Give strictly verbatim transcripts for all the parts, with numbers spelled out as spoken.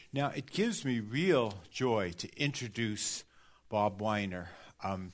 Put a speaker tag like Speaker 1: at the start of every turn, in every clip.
Speaker 1: Now, it gives me real joy to introduce Bob Weiner. Um,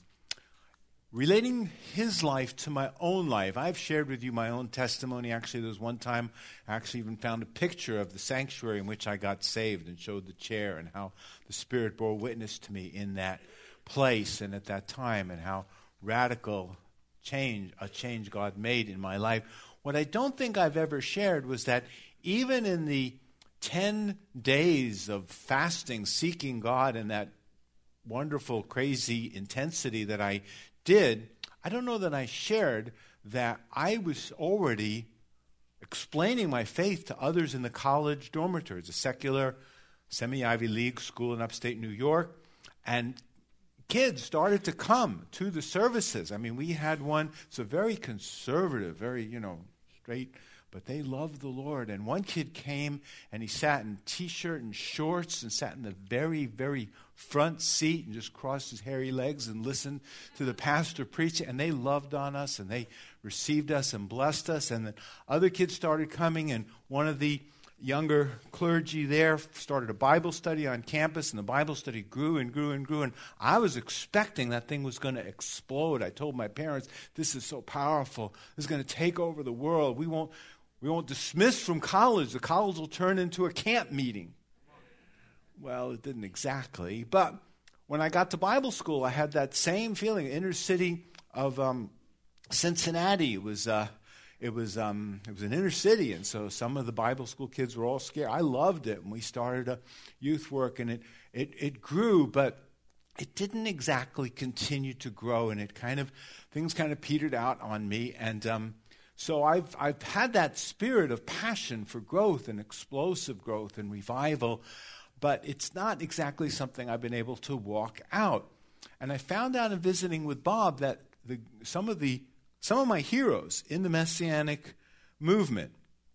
Speaker 1: relating his life to my own life, I've shared with you my own testimony. Actually, there was one time I actually even found a picture of the sanctuary in which I got saved and showed the chair and how the Spirit bore witness to me in that place and at that time and how radical change, a change God made in my life. What I don't think I've ever shared was that even in the ten days of fasting, seeking God in that wonderful, crazy intensity that I did, I don't know that I shared that I was already explaining my faith to others in the college dormitories, a secular semi-Ivy League school in upstate New York, and kids started to come to the services. I mean, we had one, it's a very conservative, very, you know, straight, but they loved the Lord. And one kid came and he sat in t-shirt and shorts and sat in the very, very front seat and just crossed his hairy legs and listened to the pastor preach. And they loved on us and they received us and blessed us. And then other kids started coming, and one of the younger clergy there started a Bible study on campus, and the Bible study grew and grew and grew, and I was expecting that thing was going to explode. I told my parents, this is so powerful. This is going to take over the world. We won't, we won't dismiss from college. The college will turn into a camp meeting. Well, it didn't exactly, but when I got to Bible school, I had that same feeling. Inner city of um, Cincinnati, it was uh, It was um, it was an inner city, and so some of the Bible school kids were all scared. I loved it, and we started a youth work, and it it it grew, but it didn't exactly continue to grow, and it kind of things kind of petered out on me, and um, so I've I've had that spirit of passion for growth and explosive growth and revival, but it's not exactly something I've been able to walk out. And I found out in visiting with Bob that the some of the Some of my heroes in the Messianic movement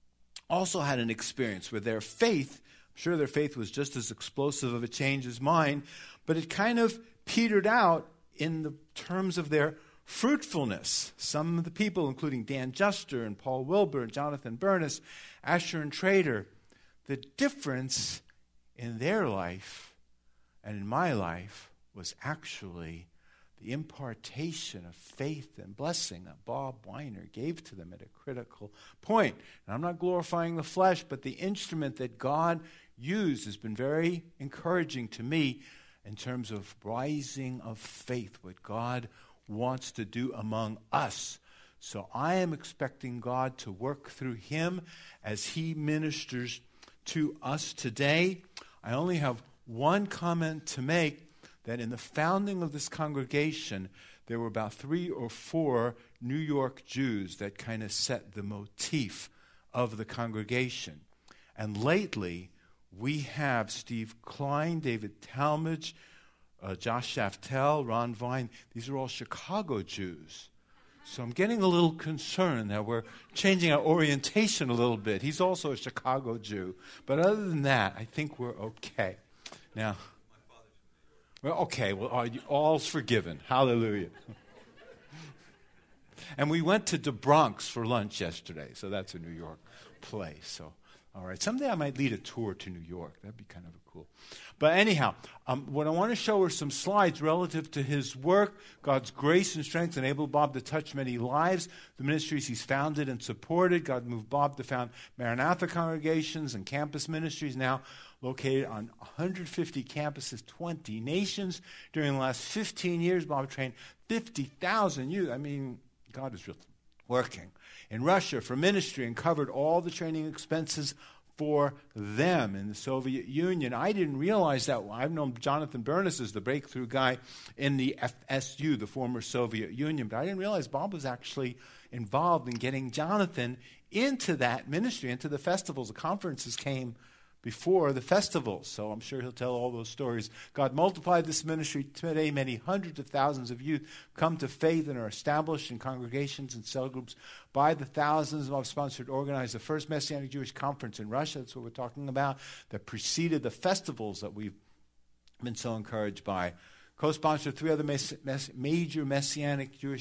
Speaker 1: also had an experience where their faith, I'm sure their faith was just as explosive of a change as mine, but it kind of petered out in the terms of their fruitfulness. Some of the people, including Dan Juster and Paul Wilbur and Jonathan Bernis, Asher and Trader, the difference in their life and in my life was actually the impartation of faith and blessing that Bob Weiner gave to them at a critical point. And I'm not glorifying the flesh, but the instrument that God used has been very encouraging to me in terms of rising of faith, what God wants to do among us. So I am expecting God to work through him as he ministers to us today. I only have one comment to make, that in the founding of this congregation, there were about three or four New York Jews that kind of set the motif of the congregation. And lately, we have Steve Klein, David Talmage, uh, Josh Shaftel, Ron Vine. These are all Chicago Jews. So I'm getting a little concerned that we're changing our orientation a little bit. He's also a Chicago Jew. But other than that, I think we're okay. Now, well, okay, well, all, all's forgiven. Hallelujah. And we went to the Bronx for lunch yesterday, so that's a New York place. So, all right, someday I might lead a tour to New York. That'd be kind of cool. But anyhow, um, what I want to show are some slides relative to his work. God's grace and strength enabled Bob to touch many lives. The ministries he's founded and supported. God moved Bob to found Maranatha congregations and campus ministries, now located on one hundred fifty campuses, twenty nations. During the last fifteen years, Bob trained fifty thousand youth. I mean, God is really working. In Russia for ministry, and covered all the training expenses for them in the Soviet Union. I didn't realize that. I've known Jonathan Bernis as the breakthrough guy in the F S U, the former Soviet Union, but I didn't realize Bob was actually involved in getting Jonathan into that ministry, into the festivals. The conferences came before the festivals, so I'm sure he'll tell all those stories. God multiplied this ministry. Today, many hundreds of thousands of youth come to faith and are established in congregations and cell groups by the thousands. I've sponsored, organized the first Messianic Jewish conference in Russia. That's what we're talking about, that preceded the festivals that we've been so encouraged by. Co-sponsored three other mess- mess- major Messianic Jewish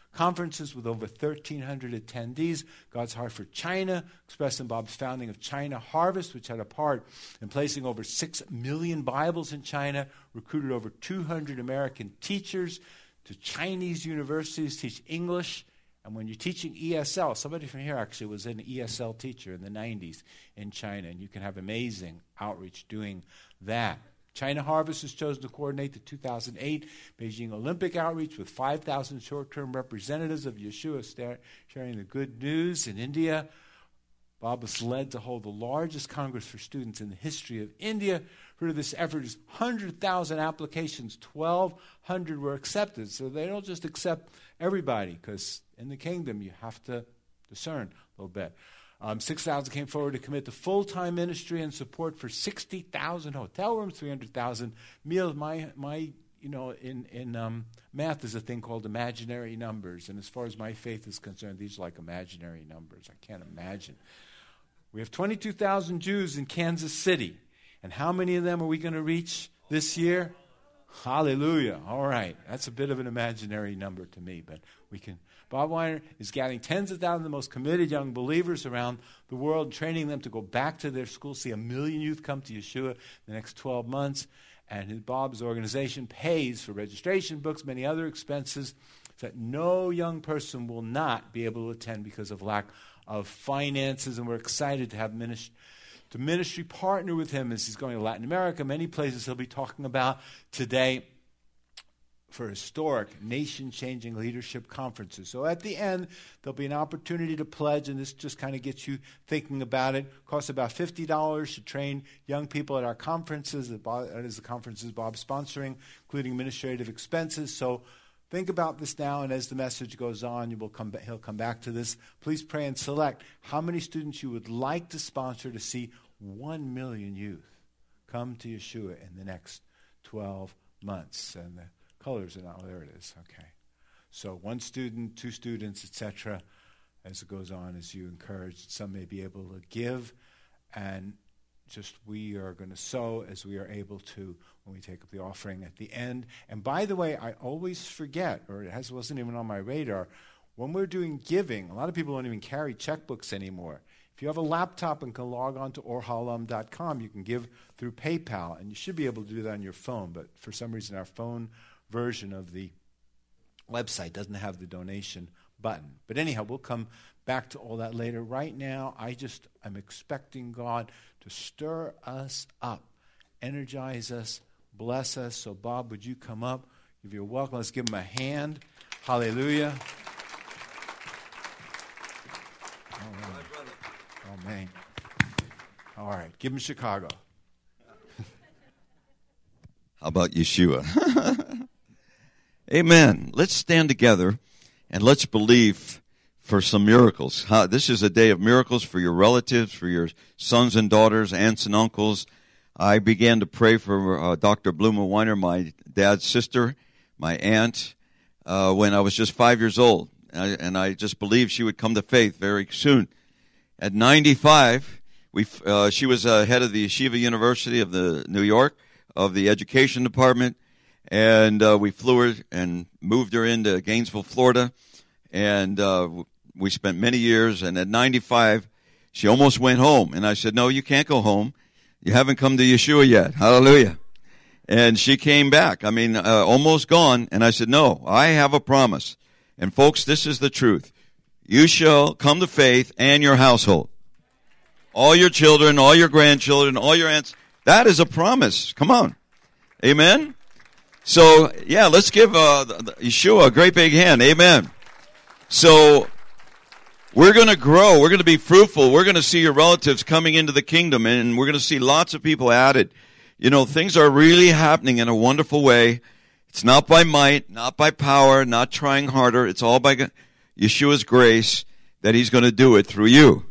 Speaker 1: conferences with over thirteen hundred attendees. God's Heart for China, expressed in Bob's founding of China Harvest, which had a part in placing over six million Bibles in China, recruited over two hundred American teachers to Chinese universities, teach English. And when you're teaching E S L, somebody from here actually was an E S L teacher in the nineties in China, and you can have amazing outreach doing that. China Harvest has chosen to coordinate the two thousand eight Beijing Olympic outreach with five thousand short-term representatives of Yeshua star- sharing the good news in India. Bob was led to hold the largest Congress for students in the history of India. Fruit of this effort is one hundred thousand applications, twelve hundred were accepted. So they don't just accept everybody, because in the kingdom you have to discern a little bit. Um, six thousand came forward to commit to full-time ministry and support for sixty thousand hotel rooms, three hundred thousand meals. My, my, you know, in, in um, math is a thing called imaginary numbers. And as far as my faith is concerned, these are like imaginary numbers. I can't imagine. We have twenty-two thousand Jews in Kansas City. And how many of them are we going to reach this year? Hallelujah. All right. That's a bit of an imaginary number to me, but we can. Bob Weiner is gathering tens of thousands of the most committed young believers around the world, and training them to go back to their schools, see a million youth come to Yeshua in the next twelve months. And his, Bob's organization pays for registration books, many other expenses, so that no young person will not be able to attend because of lack of finances. And we're excited to have ministry. To ministry partner with him as he's going to Latin America, many places he'll be talking about today for historic, nation-changing leadership conferences. So at the end, there'll be an opportunity to pledge, and this just kind of gets you thinking about it. It costs about fifty dollars to train young people at our conferences. That is the conferences Bob's sponsoring, including administrative expenses. So think about this now, and as the message goes on, you will come. He'll come back to this. Please pray and select how many students you would like to sponsor to see one million youth come to Yeshua in the next twelve months. And the colors are now, there it is, okay. So one student, two students, et cetera, as it goes on, as you encourage. Some may be able to give, and just we are going to sow as we are able to when we take up the offering at the end. And by the way, I always forget, or it has, wasn't even on my radar, when we're doing giving, a lot of people don't even carry checkbooks anymore. If you have a laptop and can log on to or halom dot com, you can give through PayPal, and you should be able to do that on your phone, but for some reason our phone version of the website doesn't have the donation button. But anyhow, we'll come back to all that later. Right now, I just am expecting God to stir us up, energize us, bless us. So Bob, would you come up? If you're welcome, let's give him a hand. Hallelujah. All right. Oh, man. All right. Give him Chicago.
Speaker 2: How about Yeshua? Amen. Let's stand together and let's believe for some miracles. How, this is a day of miracles for your relatives, for your sons and daughters, aunts and uncles. I began to pray for uh, Doctor Bluma Weiner, my dad's sister, my aunt, uh, when I was just five years old. And I, and I just believed she would come to faith very soon. At ninety-five, we, uh, she was uh, head of the Yeshiva University of the New York, of the education department. And uh, we flew her and moved her into Gainesville, Florida. And uh, we spent many years. And at ninety-five, she almost went home. And I said, no, you can't go home. You haven't come to Yeshua yet. Hallelujah. And she came back. I mean, uh, almost gone. And I said, no, I have a promise. And folks, this is the truth. You shall come to faith and your household. All your children, all your grandchildren, all your aunts. That is a promise. Come on. Amen. So, yeah, let's give uh, Yeshua a great big hand. Amen. So, we're going to grow. We're going to be fruitful. We're going to see your relatives coming into the kingdom, and we're going to see lots of people added. You know, things are really happening in a wonderful way. It's not by might, not by power, not trying harder. It's all by Yeshua's grace that he's going to do it through you.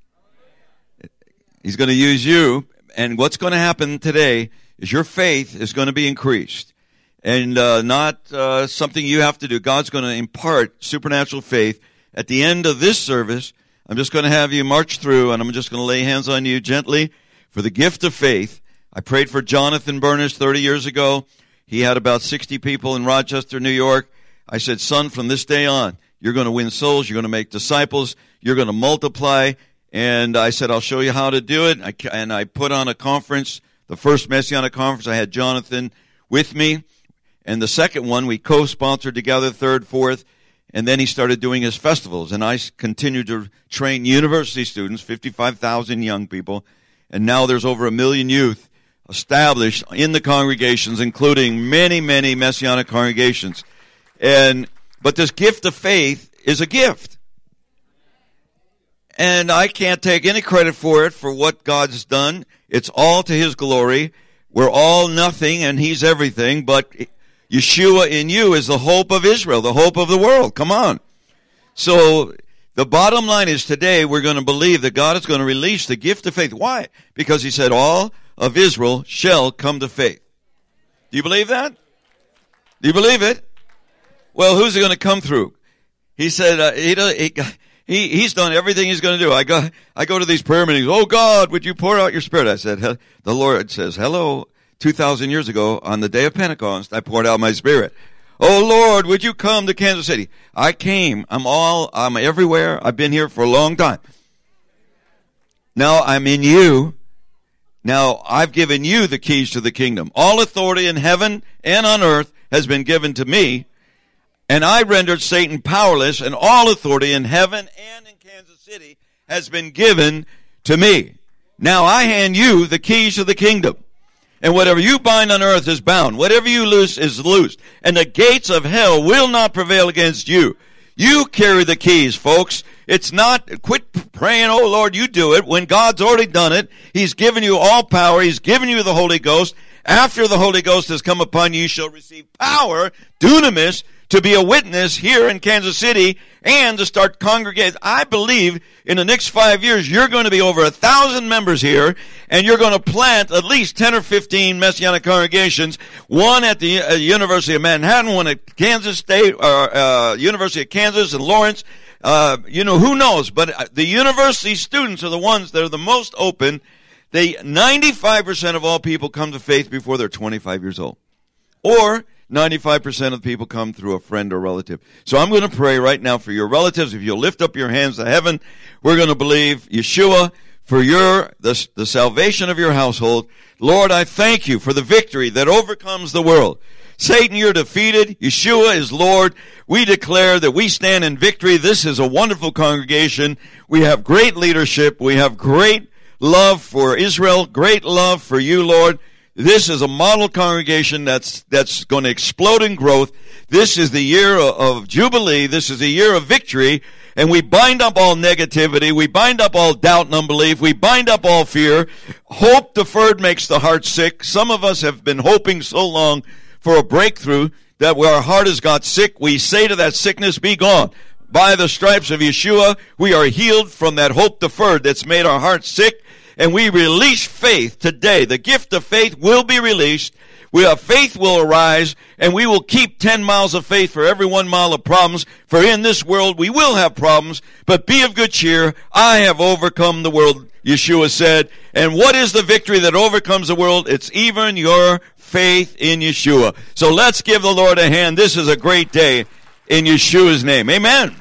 Speaker 2: He's going to use you, and what's going to happen today is your faith is going to be increased. And uh, not uh, something you have to do. God's going to impart supernatural faith. At the end of this service, I'm just going to have you march through, and I'm just going to lay hands on you gently for the gift of faith. I prayed for Jonathan Burnish thirty years ago. He had about sixty people in Rochester, New York. I said, son, from this day on, You're going to win souls. You're going to make disciples. You're going to multiply. And I said, I'll show you how to do it. I, and I put on a conference, the first Messianic conference. I had Jonathan with me. And the second one, we co-sponsored together, third, fourth. And then he started doing his festivals. And I continued to train university students, fifty-five thousand young people. And now there's over a million youth established in the congregations, including many, many Messianic congregations. And but this gift of faith is a gift. And I can't take any credit for it, for what God's done. It's all to his glory. We're all nothing and he's everything, but Yeshua in you is the hope of Israel, the hope of the world. Come on. So the bottom line is today we're going to believe that God is going to release the gift of faith. Why? Because he said all of Israel shall come to faith. Do you believe that? Do you believe it? Well, who's it going to come through? He said uh, he, he he he's done everything he's going to do. I go I go to these prayer meetings. Oh God, would you pour out your Spirit? I said the Lord says, hello. Two thousand years ago, on the day of Pentecost, I poured out my Spirit. Oh Lord, would you come to Kansas City? I came. I'm all. I'm everywhere. I've been here for a long time. Now I'm in you. Now I've given you the keys to the kingdom. All authority in heaven and on earth has been given to me. And I rendered Satan powerless, and all authority in heaven and in Kansas City has been given to me. Now I hand you the keys to the kingdom. And whatever you bind on earth is bound. Whatever you loose is loosed. And the gates of hell will not prevail against you. You carry the keys, folks. It's not, quit praying, oh Lord, you do it. When God's already done it, he's given you all power. He's given you the Holy Ghost. After the Holy Ghost has come upon you, you shall receive power, dunamis, to be a witness here in Kansas City and to start congregating. I believe in the next five years, you're going to be over a thousand members here, and you're going to plant at least ten or fifteen Messianic congregations, one at the uh, University of Manhattan, one at Kansas State, or uh, University of Kansas and Lawrence. Uh, you know, who knows? But the university students are the ones that are the most open. They, ninety-five percent of all people come to faith before they're twenty-five years old. Or ninety-five percent of people come through a friend or relative. So I'm going to pray right now for your relatives. If you'll lift up your hands to heaven, we're going to believe Yeshua for your the, the salvation of your household. Lord, I thank you for the victory that overcomes the world. Satan, you're defeated. Yeshua is Lord. We declare that we stand in victory. This is a wonderful congregation. We have great leadership. We have great love for Israel, great love for you, Lord. This is a model congregation that's that's going to explode in growth. This is the year of, of Jubilee. This is a year of victory. And we bind up all negativity. We bind up all doubt and unbelief. We bind up all fear. Hope deferred makes the heart sick. Some of us have been hoping so long for a breakthrough that where our heart has got sick, we say to that sickness, be gone. By the stripes of Yeshua, we are healed from that hope deferred that's made our hearts sick. And we release faith today. The gift of faith will be released. We have faith will arise, and we will keep ten miles of faith for every one mile of problems. For in this world we will have problems, but be of good cheer. I have overcome the world, Yeshua said. And what is the victory that overcomes the world? It's even your faith in Yeshua. So let's give the Lord a hand. This is a great day in Yeshua's name. Amen.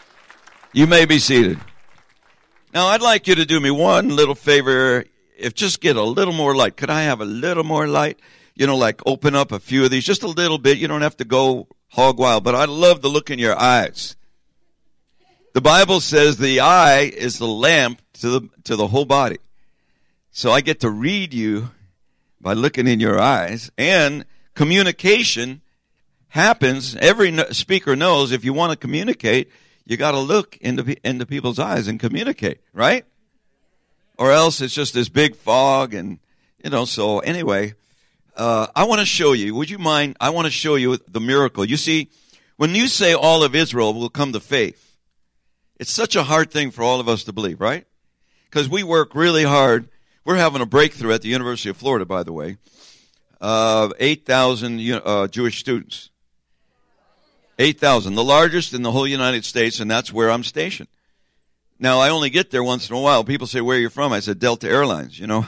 Speaker 2: You may be seated. Now, I'd like you to do me one little favor. If just get a little more light. Could I have a little more light? You know, like open up a few of these, just a little bit. You don't have to go hog wild, but I love the look in your eyes. The Bible says the eye is the lamp to the to the whole body. So I get to read you by looking in your eyes. And communication happens. Every speaker knows if you want to communicate, you got to look into into people's eyes and communicate, right? Or else it's just this big fog, and you know. So anyway, uh, I want to show you. Would you mind? I want to show you the miracle. You see, when you say all of Israel will come to faith, it's such a hard thing for all of us to believe, right? Because we work really hard. We're having a breakthrough at the University of Florida, by the way. Uh, eight thousand uh, Jewish students. eight thousand, the largest in the whole United States, and that's where I'm stationed. Now, I only get there once in a while. People say, where are you from? I said, Delta Airlines, you know.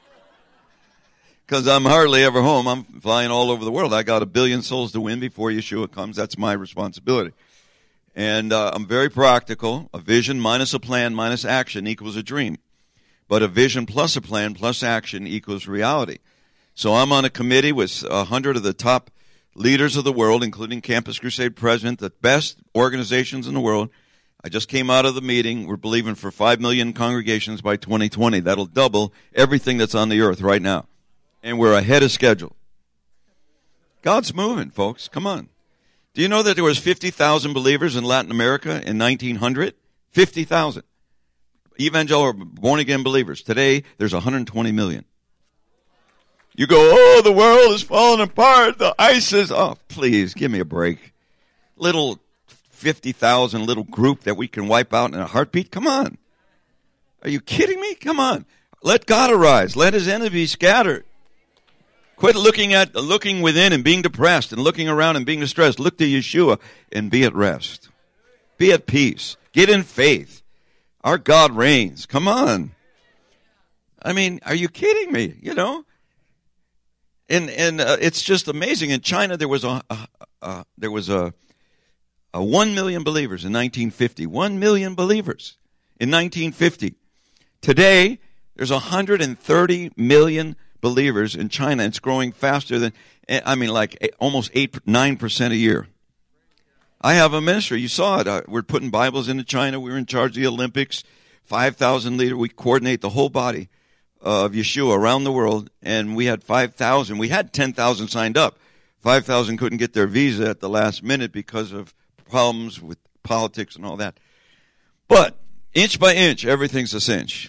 Speaker 2: Because I'm hardly ever home. I'm flying all over the world. I got a billion souls to win before Yeshua comes. That's my responsibility. And uh, I'm very practical. A vision minus a plan minus action equals a dream. But a vision plus a plan plus action equals reality. So I'm on a committee with a hundred of the top leaders of the world, including Campus Crusade president, the best organizations in the world. I just came out of the meeting. We're believing for five million congregations by twenty twenty. That'll double everything that's on the earth right now. And we're ahead of schedule. God's moving, folks. Come on. Do you know that there was fifty thousand believers in Latin America in nineteen hundred? fifty thousand. Evangelical born-again believers. Today, there's one hundred twenty million. You go, oh, the world is falling apart. The ISIS. Oh, please, give me a break. Little fifty thousand little group that we can wipe out in a heartbeat? Come on. Are you kidding me? Come on. Let God arise. Let his enemies scatter. Quit looking at looking within and being depressed and looking around and being distressed. Look to Yeshua and be at rest. Be at peace. Get in faith. Our God reigns. Come on. I mean, are you kidding me? You know? And and uh, it's just amazing. In China, there was a, a, a there was a, a one million believers in nineteen fifty. One million believers in nineteen fifty. Today, there's one hundred thirty million believers in China. It's growing faster than, I mean, like almost eight, nine percent a year. I have a ministry. You saw it. Uh, we're putting Bibles into China. We were in charge of the Olympics. five thousand leaders. We coordinate the whole body of Yeshua around the world, and we had five thousand. We had ten thousand signed up. five thousand couldn't get their visa at the last minute because of problems with politics and all that. But inch by inch, everything's a cinch.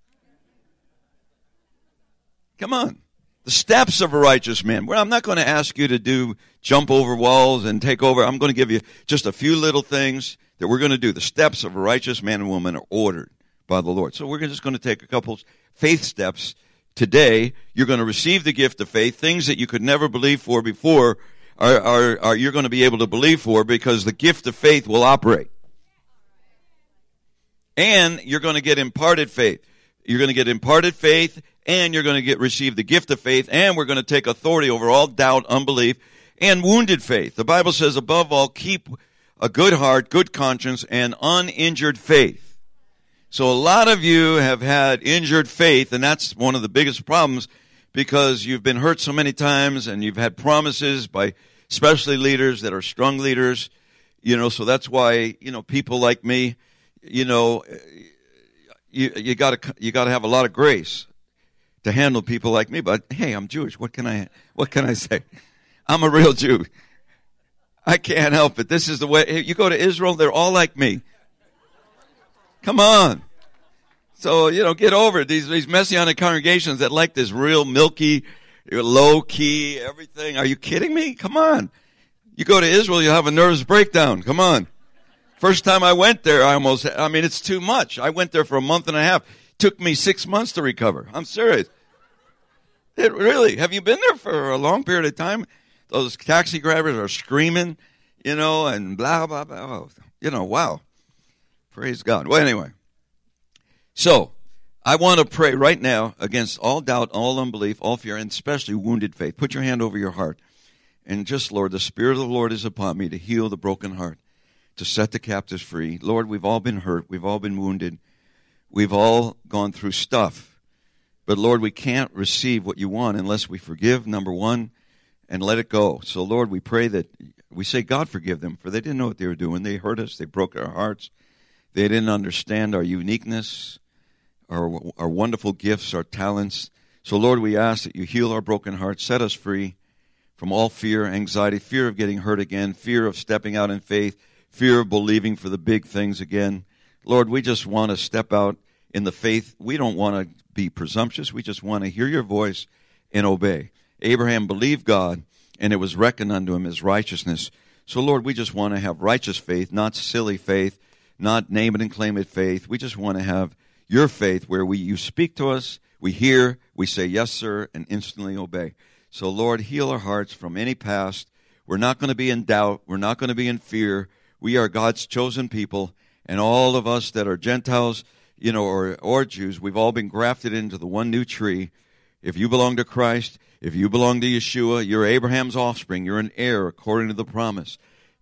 Speaker 2: Come on. The steps of a righteous man. Well, I'm not going to ask you to do jump over walls and take over. I'm going to give you just a few little things that we're going to do. The steps of a righteous man and woman are ordered by the Lord. So we're just going to take a couple faith steps today. You're going to receive the gift of faith. Things that you could never believe for before are, are, are you're going to be able to believe for because the gift of faith will operate. And you're going to get imparted faith. You're going to get imparted faith, and you're going to get receive the gift of faith, and we're going to take authority over all doubt, unbelief, and wounded faith. The Bible says, above all, keep a good heart, good conscience, and uninjured faith. So a lot of you have had injured faith, and that's one of the biggest problems because you've been hurt so many times, and you've had promises by especially leaders that are strong leaders, you know, so that's why, you know, people like me, you know, you you got to you got to have a lot of grace to handle people like me. But hey, I'm Jewish. What can I what can I say? I'm a real Jew. I can't help it. This is the way. You go to Israel, they're all like me. Come on. So, you know, get over it. These these messianic congregations that like this real milky, low key, everything. Are you kidding me? Come on. You go to Israel, you'll have a nervous breakdown. Come on. First time I went there, I almost, I mean, it's too much. I went there for a month and a half. It took me six months to recover. I'm serious. It really, have you been there for a long period of time? Those taxi drivers are screaming, you know, and blah, blah, blah. Oh, you know, wow. Praise God. Well, anyway. So, I want to pray right now against all doubt, all unbelief, all fear, and especially wounded faith. Put your hand over your heart. And just, Lord, the Spirit of the Lord is upon me to heal the broken heart, to set the captives free. Lord, we've all been hurt. We've all been wounded. We've all gone through stuff. But, Lord, we can't receive what you want unless we forgive, number one, and let it go. So, Lord, we pray that we say, God, forgive them, for they didn't know what they were doing. They hurt us. They broke our hearts. They didn't understand our uniqueness, our, our wonderful gifts, our talents. So, Lord, we ask that you heal our broken hearts, set us free from all fear, anxiety, fear of getting hurt again, fear of stepping out in faith, fear of believing for the big things again. Lord, we just want to step out in the faith. We don't want to be presumptuous. We just want to hear your voice and obey. Abraham believed God, and it was reckoned unto him as righteousness. So, Lord, we just want to have righteous faith, not silly faith, not name it and claim it faith. We just want to have your faith where we you speak to us, we hear, we say, yes, sir, and instantly obey. So, Lord, heal our hearts from any past. We're not going to be in doubt. We're not going to be in fear. We are God's chosen people, and all of us that are Gentiles, you know, or, or Jews, we've all been grafted into the one new tree. If you belong to Christ, if you belong to Yeshua, you're Abraham's offspring. You're an heir according to the promise.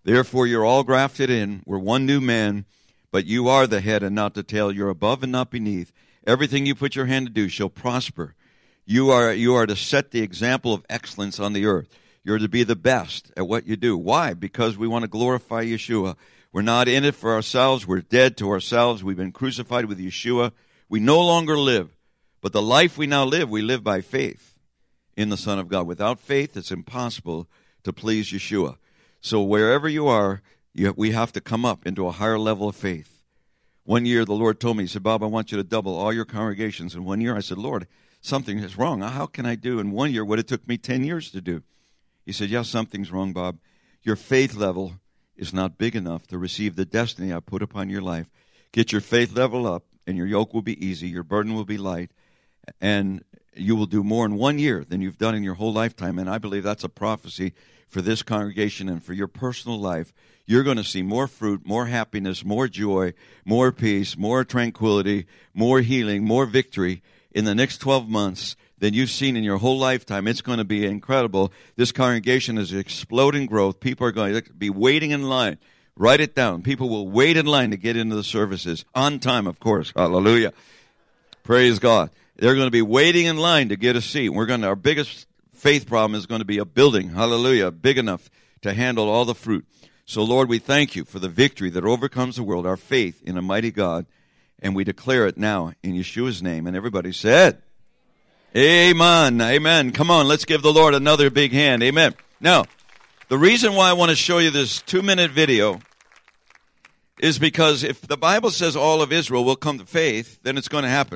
Speaker 2: Therefore, you're all grafted in. We're one new man, but you are the head and not the tail. You're above and not beneath. Everything you put your hand to do shall prosper. You are, you are to set the example of excellence on the earth. You're to be the best at what you do. Why? Because we want to glorify Yeshua. We're not in it for ourselves. We're dead to ourselves. We've been crucified with Yeshua. We no longer live. But the life we now live, we live by faith in the Son of God. Without faith, it's impossible to please Yeshua. So wherever you are, you, we have to come up into a higher level of faith. One year, the Lord told me, he said, Bob, I want you to double all your congregations. In one year, I said, Lord, something is wrong. How can I do in one year what it took me ten years to do? He said, yeah, something's wrong, Bob. Your faith level is not big enough to receive the destiny I put upon your life. Get your faith level up, and your yoke will be easy, your burden will be light, and you will do more in one year than you've done in your whole lifetime. And I believe that's a prophecy for this congregation and for your personal life. You're going to see more fruit, more happiness, more joy, more peace, more tranquility, more healing, more victory in the next twelve months than you've seen in your whole lifetime. It's going to be incredible. This congregation is exploding growth. People are going to be waiting in line. Write it down. People will wait in line to get into the services. On time, of course. Hallelujah. Praise God. They're going to be waiting in line to get a seat. We're going to, our biggest faith problem is going to be a building. Hallelujah. Big enough to handle all the fruit. So, Lord, we thank you for the victory that overcomes the world, our faith in a mighty God. And we declare it now in Yeshua's name. And everybody said, Amen. Amen. Come on, let's give the Lord another big hand. Amen. Now, the reason why I want to show you this two-minute video is because if the Bible says all of Israel will come to faith, then it's going to happen.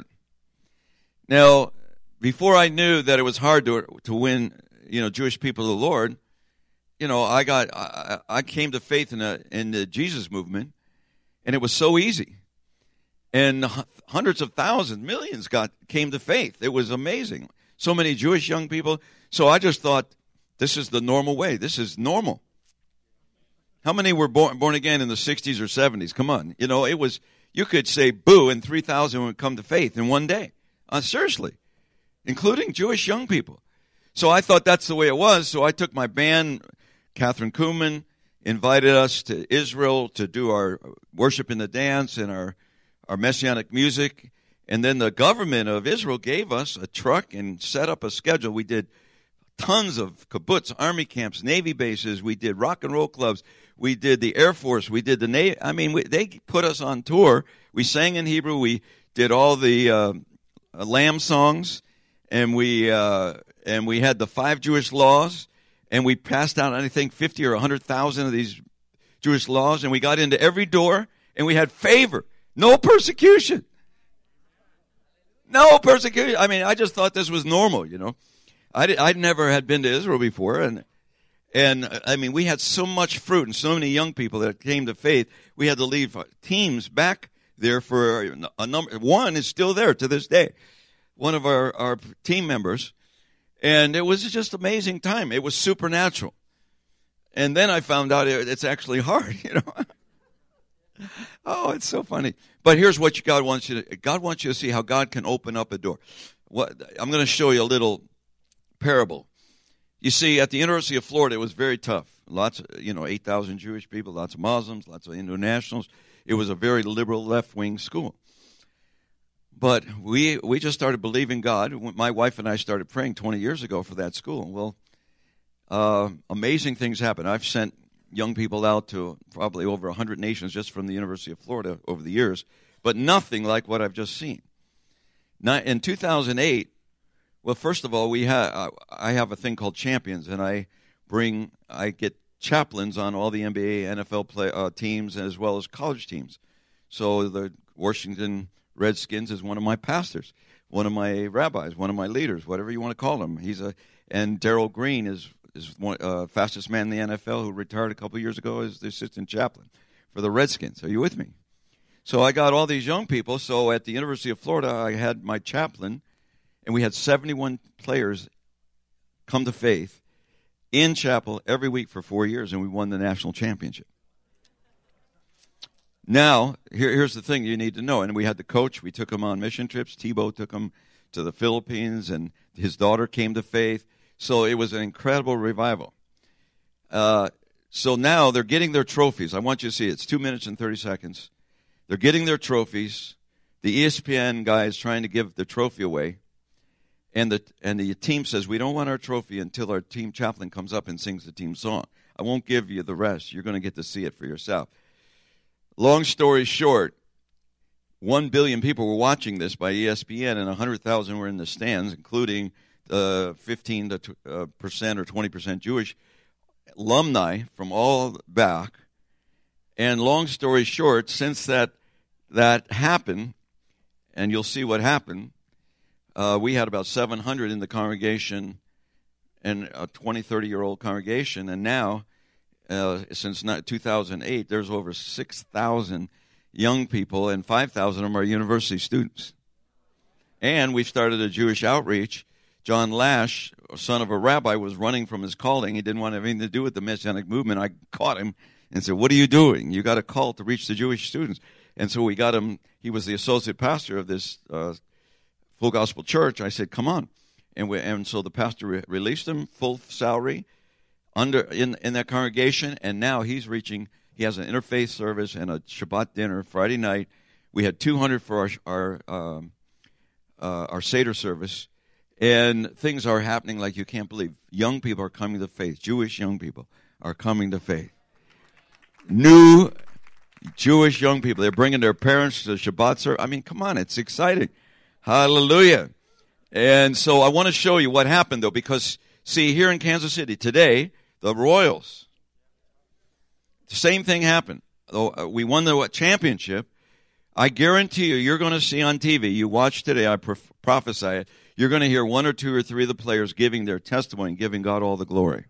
Speaker 2: Now, before I knew that it was hard to to win, you know, Jewish people to the Lord, you know, I got I, I came to faith in a in the Jesus movement, and it was so easy. And hundreds of thousands, millions got came to faith. It was amazing. So many Jewish young people. So I just thought, this is the normal way. This is normal. How many were born, born again in the sixties or seventies? Come on. You know, it was, you could say boo and three thousand would come to faith in one day. Uh, seriously. Including Jewish young people. So I thought that's the way it was. So I took my band, Catherine Kuhlman, invited us to Israel to do our worship in the dance and our our messianic music, and then the government of Israel gave us a truck and set up a schedule. We did tons of kibbutz, army camps, Navy bases. We did rock and roll clubs. We did the Air Force. We did the Navy. I mean, we, they put us on tour. We sang in Hebrew. We did all the uh, Lamb songs, and we uh, and we had the five Jewish laws, and we passed out, I think, fifty or one hundred thousand of these Jewish laws, and we got into every door, and we had favor. No persecution. No persecution. I mean, I just thought this was normal, you know. I I'd never had been to Israel before, and and I mean, we had so much fruit and so many young people that came to faith. We had to leave teams back there for a number. One is still there to this day. One of our, our team members, and it was just an amazing time. It was supernatural. And then I found out it's actually hard, you know. Oh, it's so funny. But here's what God wants you to, God wants you to see how God can open up a door. What, I'm going to show you a little parable. You see, at the University of Florida, it was very tough. Lots of, you know, eight thousand Jewish people, lots of Muslims, lots of internationals. It was a very liberal left-wing school. But we we just started believing God. My wife and I started praying twenty years ago for that school. Well, uh, amazing things happen. I've sent young people out to probably over one hundred nations just from the University of Florida over the years, but nothing like what I've just seen. Now, in two thousand eight, well, first of all, we ha- I have a thing called Champions, and I bring, I get chaplains on all the N B A, N F L play, uh, teams, as well as college teams. So the Washington Redskins is one of my pastors, one of my rabbis, one of my leaders, whatever you want to call him. He's a, and Darryl Green is is one uh, fastest man in the N F L who retired a couple years ago as the assistant chaplain for the Redskins. Are you with me? So I got all these young people. So at the University of Florida, I had my chaplain, and we had seventy-one players come to faith in chapel every week for four years, and we won the national championship. Now, here, here's the thing you need to know. And we had the coach. We took him on mission trips. Tebow took him to the Philippines, and his daughter came to faith. So it was an incredible revival. Uh, So now they're getting their trophies. I want you to see it. It's two minutes and thirty seconds. They're getting their trophies. The E S P N guy is trying to give the trophy away. And the and the team says, we don't want our trophy until our team chaplain comes up and sings the team song. I won't give you the rest. You're going to get to see it for yourself. Long story short, one billion people were watching this by E S P N, and one hundred thousand were in the stands, including uh, fifteen percent or twenty percent Jewish alumni from all back. And long story short, since that that happened, and you'll see what happened, uh, we had about seven hundred in the congregation, and a twenty, thirty-year-old congregation, and now, uh, since two thousand eight, there's over six thousand young people, and five thousand of them are university students. And we've started a Jewish outreach. John Lash, son of a rabbi, was running from his calling. He didn't want anything to do with the Messianic movement. I caught him and said, what are you doing? You got a call to reach the Jewish students. And so we got him. He was the associate pastor of this uh, Full Gospel Church. I said, come on. And we, and so the pastor re- released him, full salary, under in, in that congregation. And now he's reaching, he has an interfaith service and a Shabbat dinner Friday night. We had two hundred for our our, um, uh, our Seder service. And things are happening like you can't believe. Young people are coming to faith. Jewish young people are coming to faith. New Jewish young people. They're bringing their parents to Shabbat service. I mean, come on, it's exciting. Hallelujah. And so I want to show you what happened, though, because, see, here in Kansas City today, the Royals, the same thing happened. We won the championship. I guarantee you, you're going to see on T V, you watch today, I prophesy it, you're going to hear one or two or three of the players giving their testimony, giving God all the glory.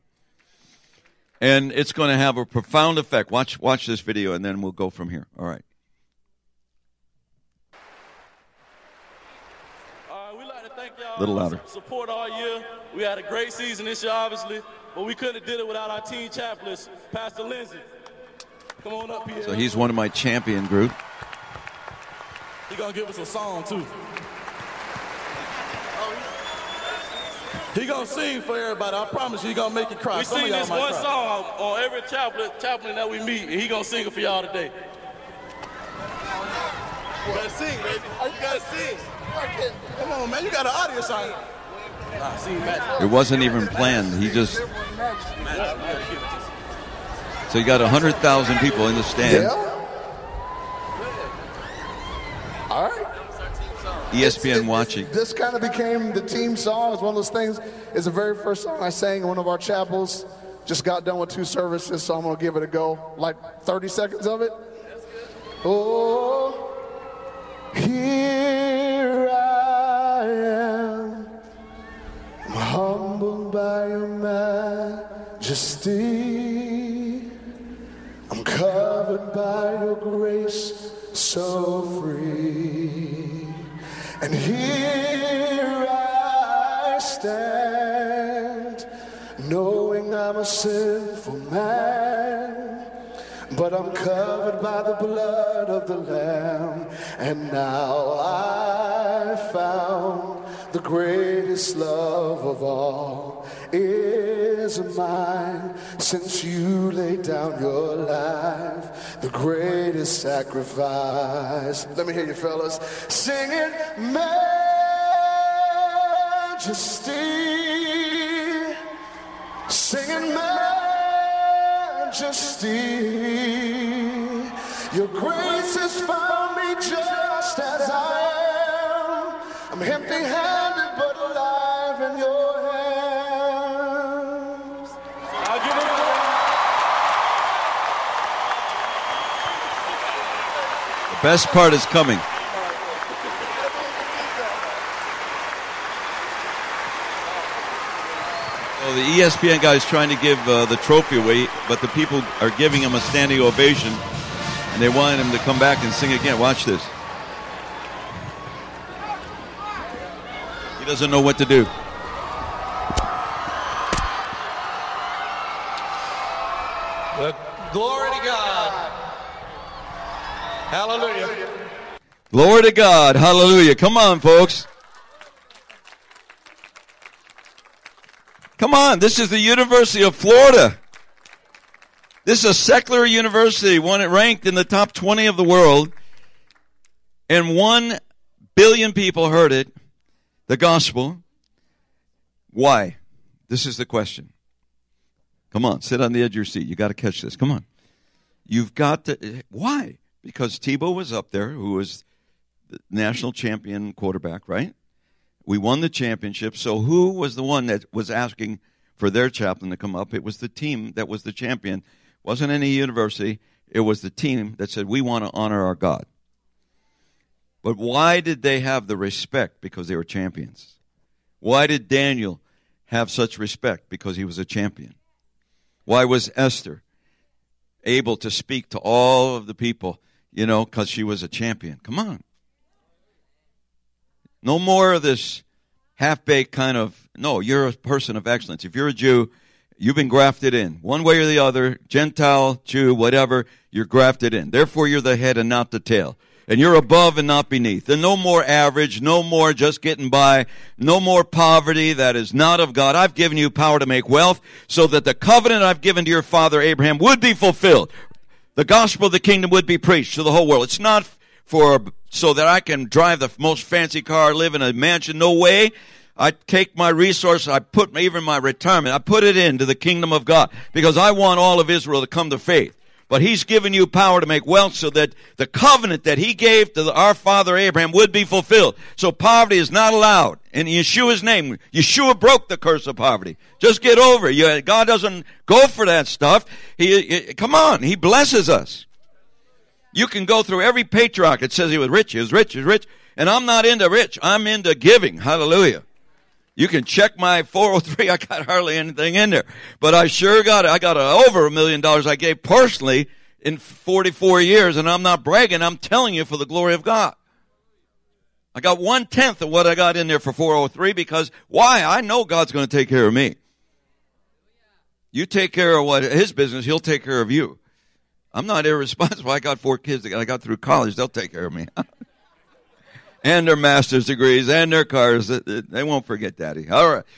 Speaker 2: And it's going to have a profound effect. Watch watch this video, and then we'll go from here. All right.
Speaker 3: All right, we'd like to thank y'all.
Speaker 2: A little louder.
Speaker 3: Support all year. We had a great season this year, obviously, but we couldn't have did it without our team chaplain, Pastor Lindsay. Come on up here.
Speaker 2: So he's one of my champion group.
Speaker 3: He's going to give us a song, too. He gonna sing for everybody. I promise you, he gonna make you cry.
Speaker 4: We
Speaker 3: Some
Speaker 4: sing
Speaker 3: of y'all
Speaker 4: this
Speaker 3: might
Speaker 4: one
Speaker 3: cry.
Speaker 4: song on every chaplain, chaplain that we meet, and he gonna sing it for y'all today.
Speaker 3: You gotta sing, baby. You gotta sing. Come on, man. You got an audience on. Nah, sing magic.
Speaker 2: It wasn't even planned. He just... So you got one hundred thousand people in the stands.
Speaker 5: Yeah. All right.
Speaker 2: E S P N watching.
Speaker 5: This kind of became the team song. It's one of those things. It's the very first song I sang in one of our chapels. Just got done with two services, so I'm going to give it a go. Like thirty seconds of it. Oh, here I am. I'm humbled by your majesty. I'm covered by your grace, so free. And here I stand, knowing I'm a sinful man, but I'm covered by the blood of the Lamb. And now I found the greatest love of all is mine, since you laid down your life, the greatest sacrifice. Let me hear you fellas sing it. Majesty, singing majesty, your grace has found me just as I am. I'm empty-handed but alive in your hands.
Speaker 4: I'll give it a
Speaker 2: The best part is coming. So the E S P N guy is trying to give uh, the trophy away, but the people are giving him a standing ovation, and they wanted him to come back and sing again. Watch this. He doesn't know what to do.
Speaker 6: Well, glory to God. Hallelujah.
Speaker 2: Glory to God. Hallelujah. Come on, folks. Come on. This is the University of Florida. This is a secular university, one that ranked in the top twenty of the world, and one billion people heard it, the gospel. Why? This is the question. Come on, sit on the edge of your seat. You got to catch this. Come on. You've got to. Why? Because Tebow was up there, who was the national champion quarterback, right? We won the championship. So who was the one that was asking for their chaplain to come up? It was the team that was the champion. It wasn't any university. It was the team that said, we want to honor our God. But why did they have the respect? Because they were champions. Why did Daniel have such respect? Because he was a champion. Why was Esther able to speak to all of the people? You know, because she was a champion. Come on. No more of this half-baked kind of, no, you're a person of excellence. If you're a Jew, you've been grafted in. One way or the other, Gentile, Jew, whatever, you're grafted in. Therefore, you're the head and not the tail. And you're above and not beneath. And no more average, no more just getting by, no more poverty that is not of God. I've given you power to make wealth so that the covenant I've given to your father Abraham would be fulfilled. The gospel of the kingdom would be preached to the whole world. It's not for so that I can drive the most fancy car, live in a mansion. No way. I take my resources, I put even my retirement, I put it into the kingdom of God because I want all of Israel to come to faith. But he's given you power to make wealth so that the covenant that he gave to the, our father Abraham would be fulfilled. So poverty is not allowed. In Yeshua's name, Yeshua broke the curse of poverty. Just get over it. You, God doesn't go for that stuff. He, he, come on, he blesses us. You can go through every patriarch. It says he was rich, he was rich, he was rich. And I'm not into rich. I'm into giving. Hallelujah. You can check my four oh three. I got hardly anything in there. But I sure got it. I got a, over a million dollars I gave personally in forty-four years. And I'm not bragging. I'm telling you for the glory of God. I got one-tenth of what I got in there for four oh three because why? I know God's going to take care of me. You take care of what his business, he'll take care of you. I'm not irresponsible. I got four kids that I got through college. They'll take care of me. And their master's degrees and their cars. They won't forget Daddy. All right.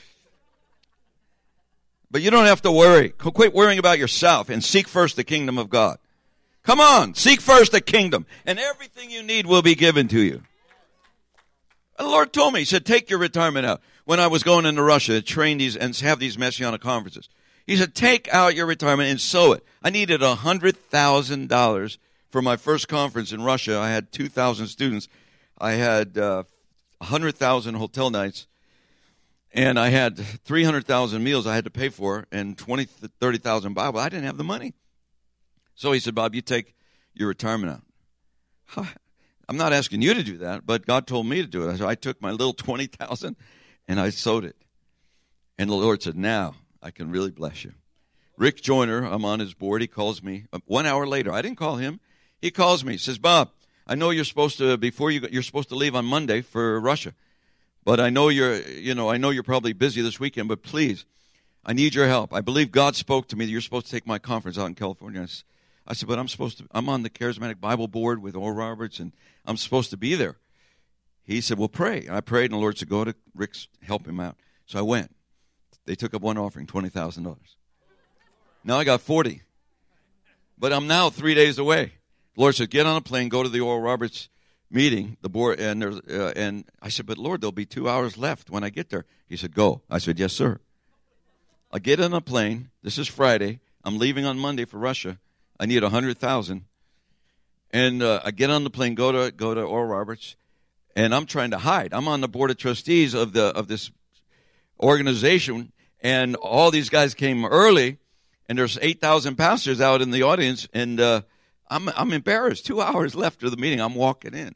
Speaker 2: But you don't have to worry. Quit worrying about yourself and seek first the kingdom of God. Come on. Seek first the kingdom. And everything you need will be given to you. And the Lord told me, he said, take your retirement out. When I was going into Russia to train these and have these Messianic conferences, he said, take out your retirement and sow it. I needed one hundred thousand dollars for my first conference in Russia. I had two thousand students. I had uh, one hundred thousand hotel nights, and I had three hundred thousand meals I had to pay for, and twenty, thirty thousand Bible. I didn't have the money. So he said, Bob, you take your retirement out. I'm not asking you to do that, but God told me to do it. So I took my little twenty thousand and I sowed it. And the Lord said, now I can really bless you. Rick Joyner, I'm on his board. He calls me one hour later. I didn't call him. He calls me. He says, Bob, I know you're supposed to, before you, you're supposed to leave on Monday for Russia. But I know you're, you know, I know you're probably busy this weekend, but please, I need your help. I believe God spoke to me that you're supposed to take my conference out in California. I said, but I'm supposed to, I'm on the Charismatic Bible Board with Oral Roberts, and I'm supposed to be there. He said, well, pray. And I prayed, and the Lord said, go to Rick's, help him out. So I went. They took up one offering, twenty thousand dollars. Now I got forty. But I'm now three days away. The Lord said, get on a plane, go to the Oral Roberts meeting, the board, and there's, uh, and I said, but Lord, there'll be two hours left when I get there. He said, go. I said, yes, sir. I get on a plane. This is Friday. I'm leaving on Monday for Russia. I need a hundred thousand, and uh, I get on the plane, go to go to Oral Roberts, and I'm trying to hide. I'm on the board of trustees of the of this organization, and all these guys came early, and there's eight thousand pastors out in the audience, and uh, I'm I'm embarrassed. Two hours left of the meeting, I'm walking in,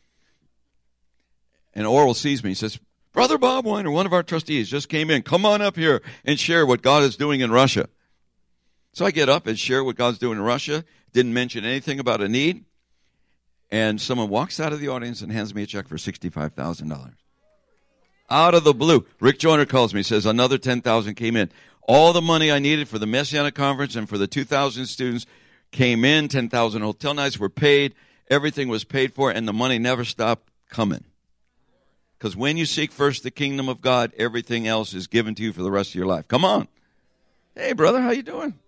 Speaker 2: and Oral sees me. He says, Brother Bob Weiner, one of our trustees, just came in. Come on up here and share what God is doing in Russia. So I get up and share what God's doing in Russia. Didn't mention anything about a need. And someone walks out of the audience and hands me a check for sixty-five thousand dollars. Out of the blue. Rick Joyner calls me, says another ten thousand dollars came in. All the money I needed for the Messianic Conference and for the two thousand students came in. ten thousand hotel nights were paid. Everything was paid for, and the money never stopped coming. Because when you seek first the kingdom of God, everything else is given to you for the rest of your life. Come on. Hey, brother, how you doing?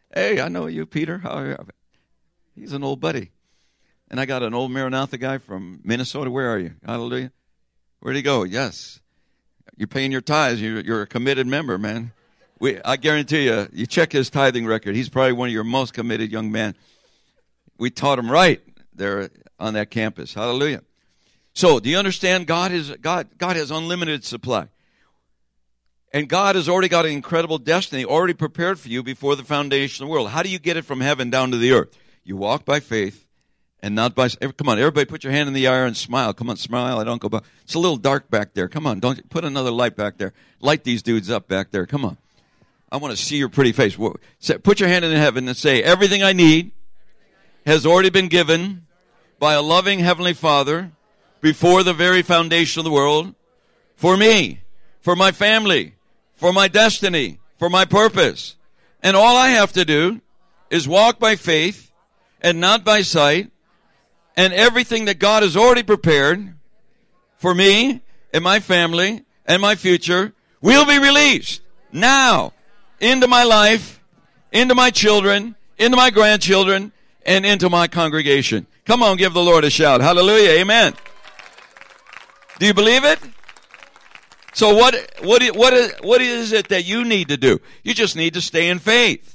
Speaker 2: Hey, I know you, Peter. How are you? He's an old buddy. And I got an old Maranatha guy from Minnesota. Where are you? Hallelujah. Where'd he go? Yes. You're paying your tithes. You're, you're a committed member, man. We, I guarantee you, you check his tithing record. He's probably one of your most committed young men. We taught him right there on that campus. Hallelujah. So, do you understand? God is God. God has unlimited supply. And God has already got an incredible destiny already prepared for you before the foundation of the world. How do you get it from heaven down to the earth? You walk by faith and not by... Come on, everybody put your hand in the air and smile. Come on, smile. I don't go by. It's a little dark back there. Come on, don't put another light back there. Light these dudes up back there. Come on. I want to see your pretty face. Put your hand in heaven and say, everything I need has already been given by a loving Heavenly Father before the very foundation of the world for me, for my family, for my destiny, for my purpose. And all I have to do is walk by faith and not by sight, and everything that God has already prepared for me and my family and my future will be released now into my life, into my children, into my grandchildren, and into my congregation. Come on, give the Lord a shout. Hallelujah. Amen. Do you believe it? So what, what, what, is, what is it that you need to do? You just need to stay in faith.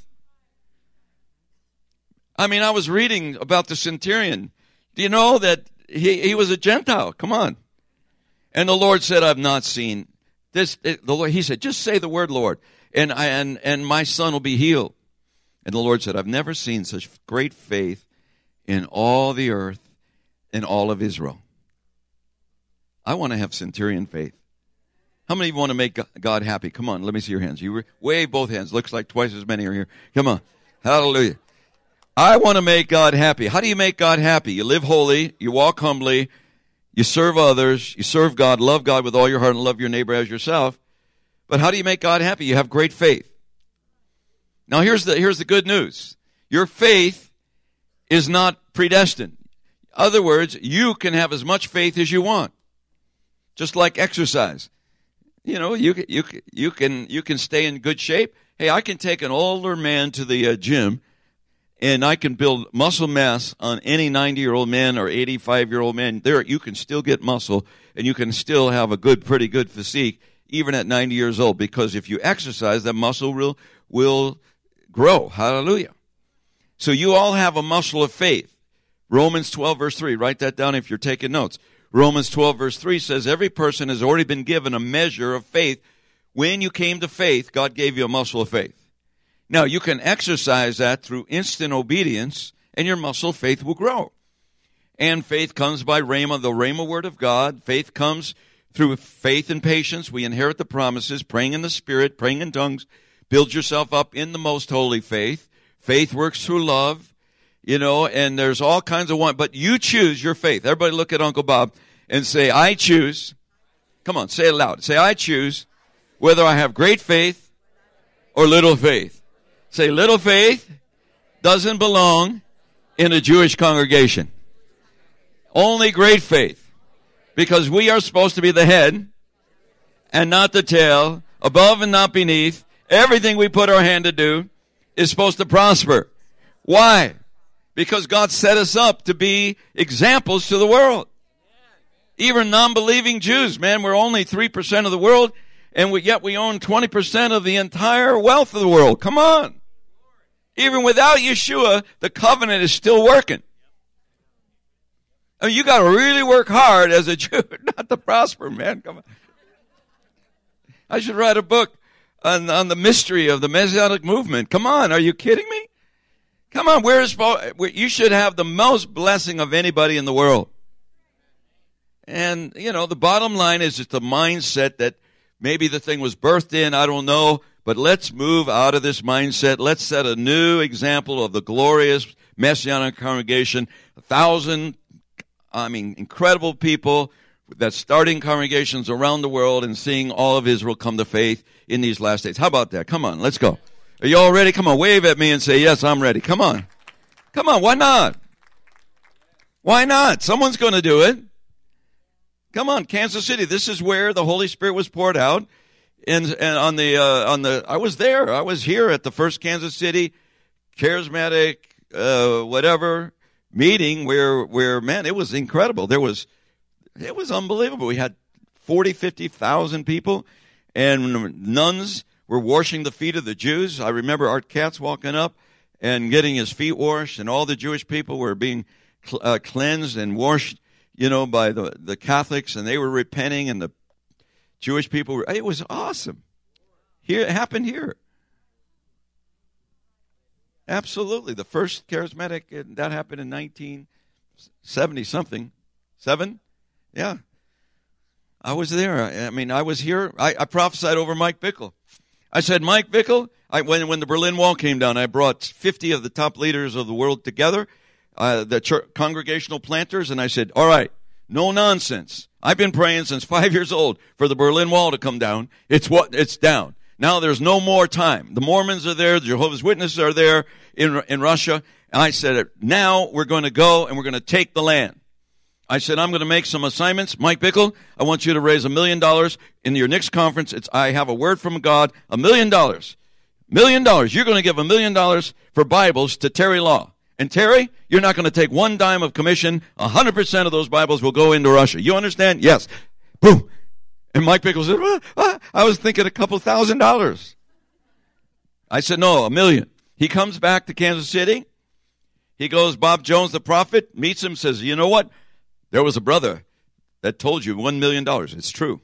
Speaker 2: I mean, I was reading about the centurion. Do you know that he, he was a Gentile? Come on. And the Lord said, I've not seen this. The Lord, he said, just say the word, Lord, and, I, and, and my son will be healed. And the Lord said, I've never seen such great faith in all the earth, in all of Israel. I want to have centurion faith. How many of you want to make God happy? Come on, let me see your hands. You wave both hands. Looks like twice as many are here. Come on. Hallelujah. I want to make God happy. How do you make God happy? You live holy, you walk humbly, you serve others, you serve God, love God with all your heart, and love your neighbor as yourself. But how do you make God happy? You have great faith. Now here's the, here's the good news. Your faith is not predestined. In other words, you can have as much faith as you want. Just like exercise. You know, you you you can you can stay in good shape. Hey, I can take an older man to the uh, gym, and I can build muscle mass on any ninety-year-old man or eighty-five-year-old man. There, you can still get muscle, and you can still have a good, pretty good physique, even at ninety years old. Because if you exercise, that muscle will will grow. Hallelujah. So you all have a muscle of faith. Romans twelve, verse three. Write that down if you're taking notes. Romans twelve, verse three says, every person has already been given a measure of faith. When you came to faith, God gave you a muscle of faith. Now, you can exercise that through instant obedience, and your muscle of faith will grow. And faith comes by Rhema, the Rhema word of God. Faith comes through faith and patience. We inherit the promises, praying in the Spirit, praying in tongues. Build yourself up in the most holy faith. Faith works through love. You know, and there's all kinds of one, but you choose your faith. Everybody look at Uncle Bob and say, I choose. Come on, say it loud. Say, I choose whether I have great faith or little faith. Say, little faith doesn't belong in a Jewish congregation. Only great faith. Because we are supposed to be the head and not the tail, above and not beneath. Everything we put our hand to do is supposed to prosper. Why? Because God set us up to be examples to the world. Even non-believing Jews, man, we're only three percent of the world, and we, yet we own twenty percent of the entire wealth of the world. Come on. Even without Yeshua, the covenant is still working. I mean, you got to really work hard as a Jew not to prosper, man. Come on. I should write a book on, on the mystery of the Messianic movement. Come on, are you kidding me? Come on, we're, you should have the most blessing of anybody in the world. And, you know, the bottom line is it's the mindset that maybe the thing was birthed in, I don't know, but let's move out of this mindset. Let's set a new example of the glorious Messianic congregation. A thousand, I mean, incredible people that's starting congregations around the world and seeing all of Israel come to faith in these last days. How about that? Come on, let's go. Are you all ready? Come on, wave at me and say, yes, I'm ready. Come on. Come on, why not? Why not? Someone's going to do it. Come on, Kansas City. This is where the Holy Spirit was poured out. And, and on the, uh, on the, I was there. I was here at the first Kansas City charismatic, uh, whatever meeting where, where, man, it was incredible. There was, it was unbelievable. We had forty, fifty thousand people, and nuns were washing the feet of the Jews. I remember Art Katz walking up and getting his feet washed, and all the Jewish people were being cl- uh, cleansed and washed, you know, by the, the Catholics, and they were repenting, and the Jewish people were, it was awesome. Here, it happened here. Absolutely. The first charismatic, that happened in nineteen seventy something. Seven? Yeah. I was there. I mean, I was here. I, I prophesied over Mike Bickle. I said, Mike Bickle, I, when, when the Berlin Wall came down, I brought fifty of the top leaders of the world together, uh, the church, congregational planters, and I said, all right, no nonsense. I've been praying since five years old for the Berlin Wall to come down. It's what it's down. Now there's no more time. The Mormons are there. The Jehovah's Witnesses are there in, in Russia. And I said, now we're going to go and we're going to take the land. I said, I'm going to make some assignments. Mike Bickle, I want you to raise a million dollars in your next conference. It's, I have a word from God, a million dollars. Million dollars. You're going to give a million dollars for Bibles to Terry Law. And Terry, you're not going to take one dime of commission. A hundred percent of those Bibles will go into Russia. You understand? Yes. Boom. And Mike Bickle said, well, uh, I was thinking a couple thousand dollars. I said, no, a million. He comes back to Kansas City. He goes, Bob Jones, the prophet, meets him, says, you know what? There was a brother that told you one million dollars. It's true.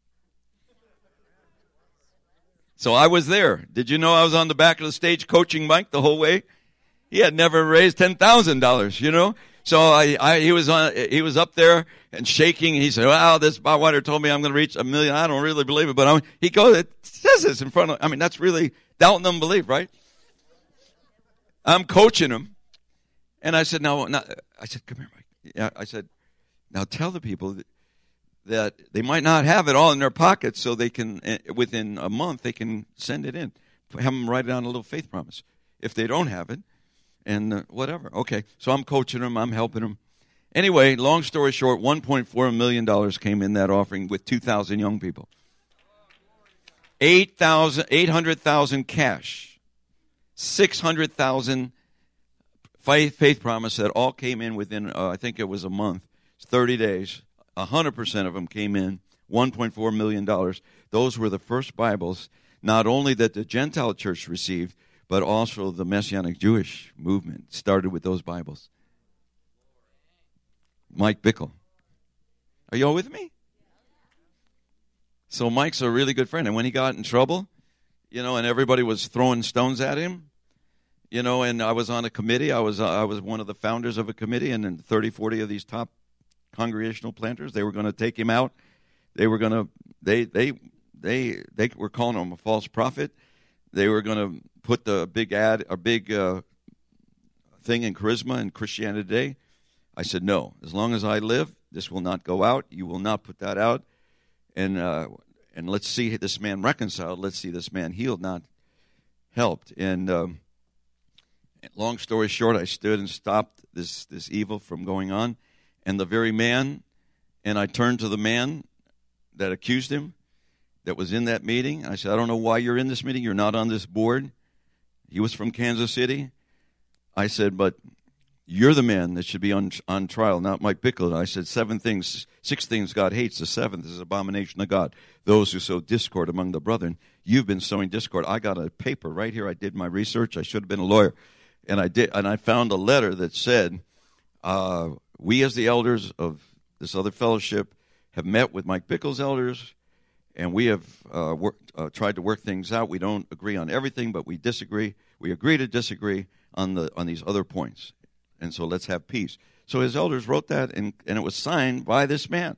Speaker 2: So I was there. Did you know I was on the back of the stage coaching Mike the whole way? He had never raised ten thousand dollars, you know. So I, I, he was on, he was up there and shaking. He said, "Wow, this Bob Whiter told me I'm going to reach a million. I don't really believe it, but I'm, he goes, it says this in front of. I mean, that's really doubt and unbelief, right?" I'm coaching him, and I said, "No, no." I said, "Come here, Mike." Yeah, I said, "Now tell the people that, that they might not have it all in their pockets, so they can within a month they can send it in. Have them write down a little faith promise if they don't have it." And uh, whatever. Okay, so I'm coaching them. I'm helping them. Anyway, long story short, one point four million dollars came in that offering with two thousand young people. eight hundred thousand cash. six hundred thousand faith, faith promise that all came in within, uh, I think it was a month, thirty days. one hundred percent of them came in, one point four million dollars. Those were the first Bibles, not only that the Gentile church received, but also the Messianic Jewish movement started with those Bibles. Mike Bickle. Are you all with me? So Mike's a really good friend. And when he got in trouble, you know, and everybody was throwing stones at him, you know, and I was on a committee. I was uh, I was one of the founders of a committee, and then thirty, forty of these top congregational planters, they were going to take him out. They were going to, they, they, they, they were calling him a false prophet. They were going to put the big ad, a big uh, thing in Charisma and Christianity Today. I said, no, as long as I live, this will not go out. You will not put that out. And uh, and let's see this man reconciled. Let's see this man healed, not helped. And um, long story short, I stood and stopped this, this evil from going on. And the very man, and I turned to the man that accused him, that was in that meeting. I said, I don't know why you're in this meeting. You're not on this board. He was from Kansas City. I said, but you're the man that should be on on trial, not Mike Bickle. I said, seven things, six things God hates. The seventh is abomination of God. Those who sow discord among the brethren. You've been sowing discord. I got a paper right here. I did my research. I should have been a lawyer. And I did, and I found a letter that said, uh, we as the elders of this other fellowship have met with Mike Bickle's elders, and we have uh, worked, uh, tried to work things out. We don't agree on everything, but we disagree. We agree to disagree on the on these other points. And so let's have peace. So his elders wrote that, and, and it was signed by this man.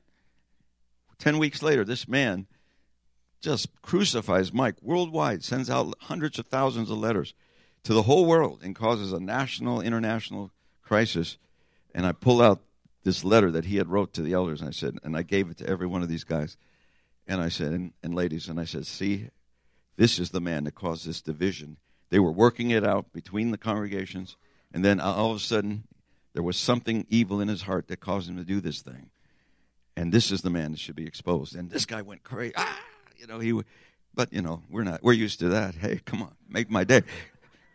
Speaker 2: Ten weeks later, this man just crucifies Mike worldwide, sends out hundreds of thousands of letters to the whole world, and causes a national, international crisis. And I pull out this letter that he had wrote to the elders, and I said, and I gave it to every one of these guys. And I said, and, and ladies, and I said, see, this is the man that caused this division. They were working it out between the congregations, and then all of a sudden, there was something evil in his heart that caused him to do this thing. And this is the man that should be exposed. And this guy went crazy. Ah, you know, he. But you know, we're not. We're used to that. Hey, come on, make my day.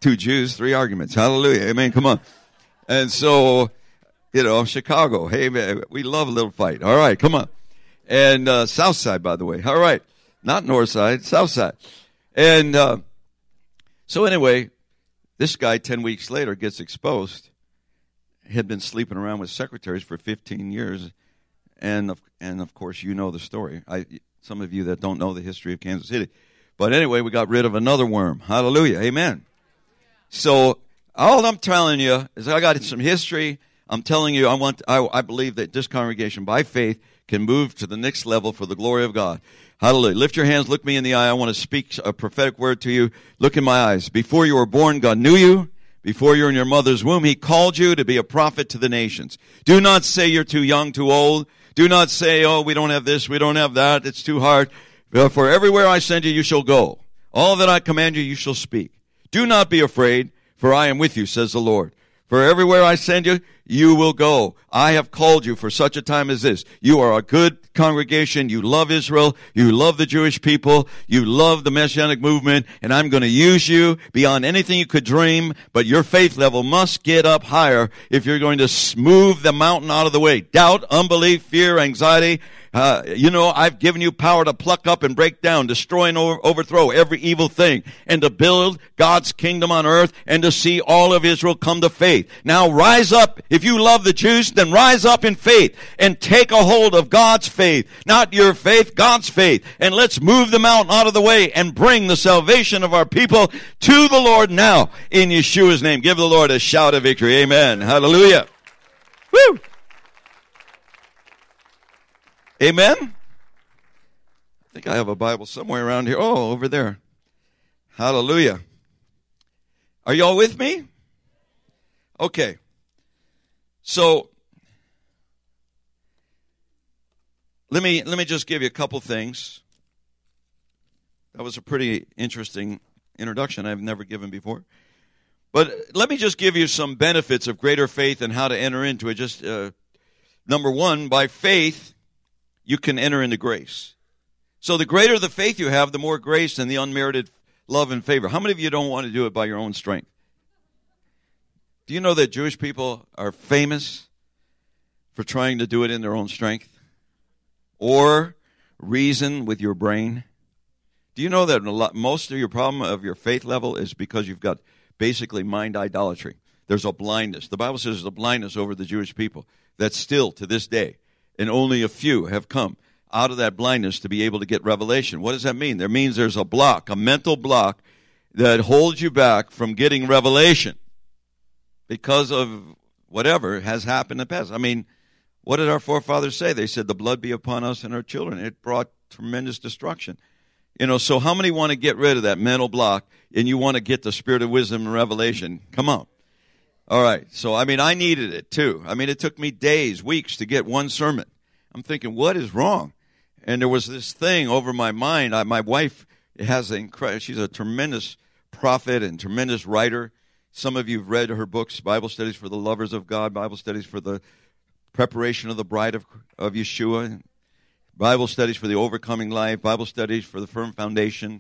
Speaker 2: Two Jews, three arguments. Hallelujah. Amen. Come on. And so, you know, Chicago. Hey, man, we love a little fight. All right, come on. And uh, South Side, by the way. All right. Not North Side, South Side. And uh, so anyway, this guy ten weeks later gets exposed. He had been sleeping around with secretaries for fifteen years. And of, and of course, you know the story. I, some of you that don't know the history of Kansas City. But anyway, we got rid of another worm. Hallelujah. Amen. So all I'm telling you is I got some history. I'm telling you, I want, I, I believe that this congregation, by faith, can move to the next level for the glory of God. Hallelujah. Lift your hands. Look me in the eye. I want to speak a prophetic word to you. Look in my eyes. Before you were born, God knew you. Before you were in your mother's womb, He called you to be a prophet to the nations. Do not say you're too young, too old. Do not say, oh, we don't have this, we don't have that. It's too hard. For everywhere I send you, you shall go. All that I command you, you shall speak. Do not be afraid, for I am with you, says the Lord. For everywhere I send you, you will go. I have called you for such a time as this. You are a good congregation. You love Israel. You love the Jewish people. You love the Messianic movement. And I'm going to use you beyond anything you could dream. But your faith level must get up higher if you're going to move the mountain out of the way. Doubt, unbelief, fear, anxiety. Uh, you know, I've given you power to pluck up and break down, destroy and over, overthrow every evil thing, and to build God's kingdom on earth, and to see all of Israel come to faith. Now rise up. If you love the Jews, then rise up in faith and take a hold of God's faith. Not your faith, God's faith. And let's move the mountain out of the way and bring the salvation of our people to the Lord now in Yeshua's name. Give the Lord a shout of victory. Amen. Hallelujah. Woo! Amen? I think I have a Bible somewhere around here. Oh, over there. Hallelujah. Are you all with me? Okay. So, let me let me just give you a couple things. That was a pretty interesting introduction I've never given before. But let me just give you some benefits of greater faith and how to enter into it. Just uh, number one, by faith, you can enter into grace. So the greater the faith you have, the more grace and the unmerited love and favor. How many of you don't want to do it by your own strength? Do you know that Jewish people are famous for trying to do it in their own strength? Or reason with your brain? Do you know that a lot, most of your problem of your faith level is because you've got basically mind idolatry? There's a blindness. The Bible says there's a blindness over the Jewish people that's still to this day. And only a few have come out of that blindness to be able to get revelation. What does that mean? That means there's a block, a mental block that holds you back from getting revelation because of whatever has happened in the past. I mean, what did our forefathers say? They said, the blood be upon us and our children. It brought tremendous destruction. You know, so how many want to get rid of that mental block and you want to get the spirit of wisdom and revelation? Come on. All right. So, I mean, I needed it too. I mean, it took me days, weeks to get one sermon. I'm thinking, what is wrong? And there was this thing over my mind. I, my wife has an incredible, she's a tremendous prophet and tremendous writer. Some of you have read her books, Bible Studies for the Lovers of God, Bible Studies for the Preparation of the Bride of, of Yeshua, Bible Studies for the Overcoming Life, Bible Studies for the Firm Foundation.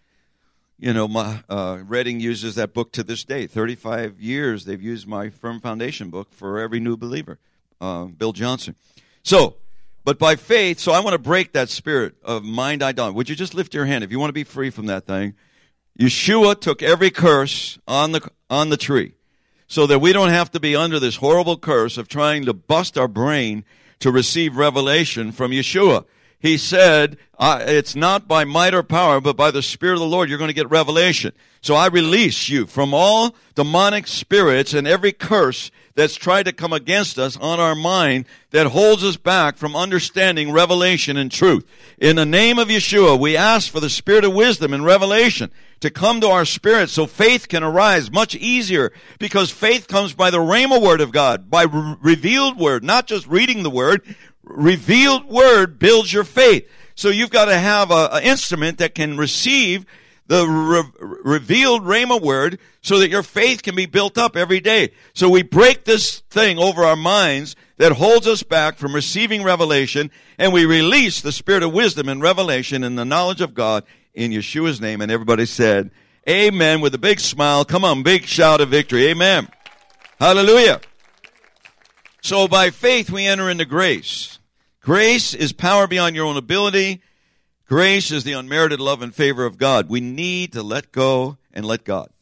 Speaker 2: You know, my, uh, Redding uses that book to this day. thirty-five years they've used my Firm Foundation book for every new believer, uh, Bill Johnson. So, but by faith, so I want to break that spirit of mind idolatry. Would you just lift your hand if you want to be free from that thing? Yeshua took every curse on the on the tree so that we don't have to be under this horrible curse of trying to bust our brain to receive revelation from Yeshua. He said, uh, it's not by might or power, but by the Spirit of the Lord you're going to get revelation. So I release you from all demonic spirits and every curse that's tried to come against us on our mind that holds us back from understanding revelation and truth. In the name of Yeshua, we ask for the spirit of wisdom and revelation to come to our spirit so faith can arise much easier, because faith comes by the Rhema word of God, by re- revealed word, not just reading the word. Revealed word builds your faith. So you've got to have an instrument that can receive the re- revealed Rhema word so that your faith can be built up every day. So we break this thing over our minds that holds us back from receiving revelation, and we release the spirit of wisdom and revelation and the knowledge of God in Yeshua's name. And everybody said, Amen, with a big smile. Come on, big shout of victory. Amen. Hallelujah. So by faith we enter into grace. Grace is power beyond your own ability. Grace is the unmerited love and favor of God. We need to let go and let God.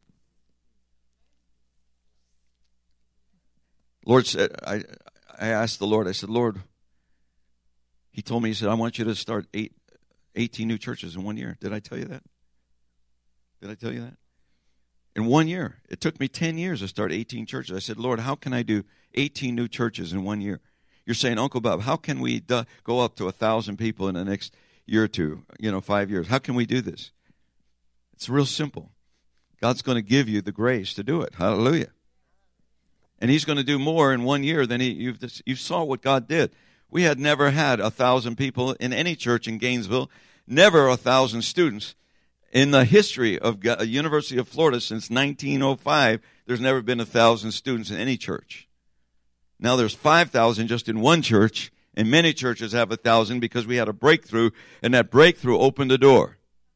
Speaker 2: Lord said, I, I asked the Lord, I said, Lord, he told me, he said, I want you to start eight, eighteen new churches in one year. Did I tell you that? Did I tell you that? In one year. It took me ten years to start eighteen churches. I said, Lord, how can I do eighteen new churches in one year? You're saying, Uncle Bob, how can we do, go up to one thousand people in the next year or two, you know, five years? How can we do this? It's real simple. God's going to give you the grace to do it. Hallelujah. And he's going to do more in one year than he, you've, you saw what God did. We had never had a thousand people in any church in Gainesville, never a thousand students. In the history of the University of Florida since nineteen oh five, there's never been a thousand students in any church. Now there's five thousand just in one church, and many churches have a thousand because we had a breakthrough, and that breakthrough opened the door.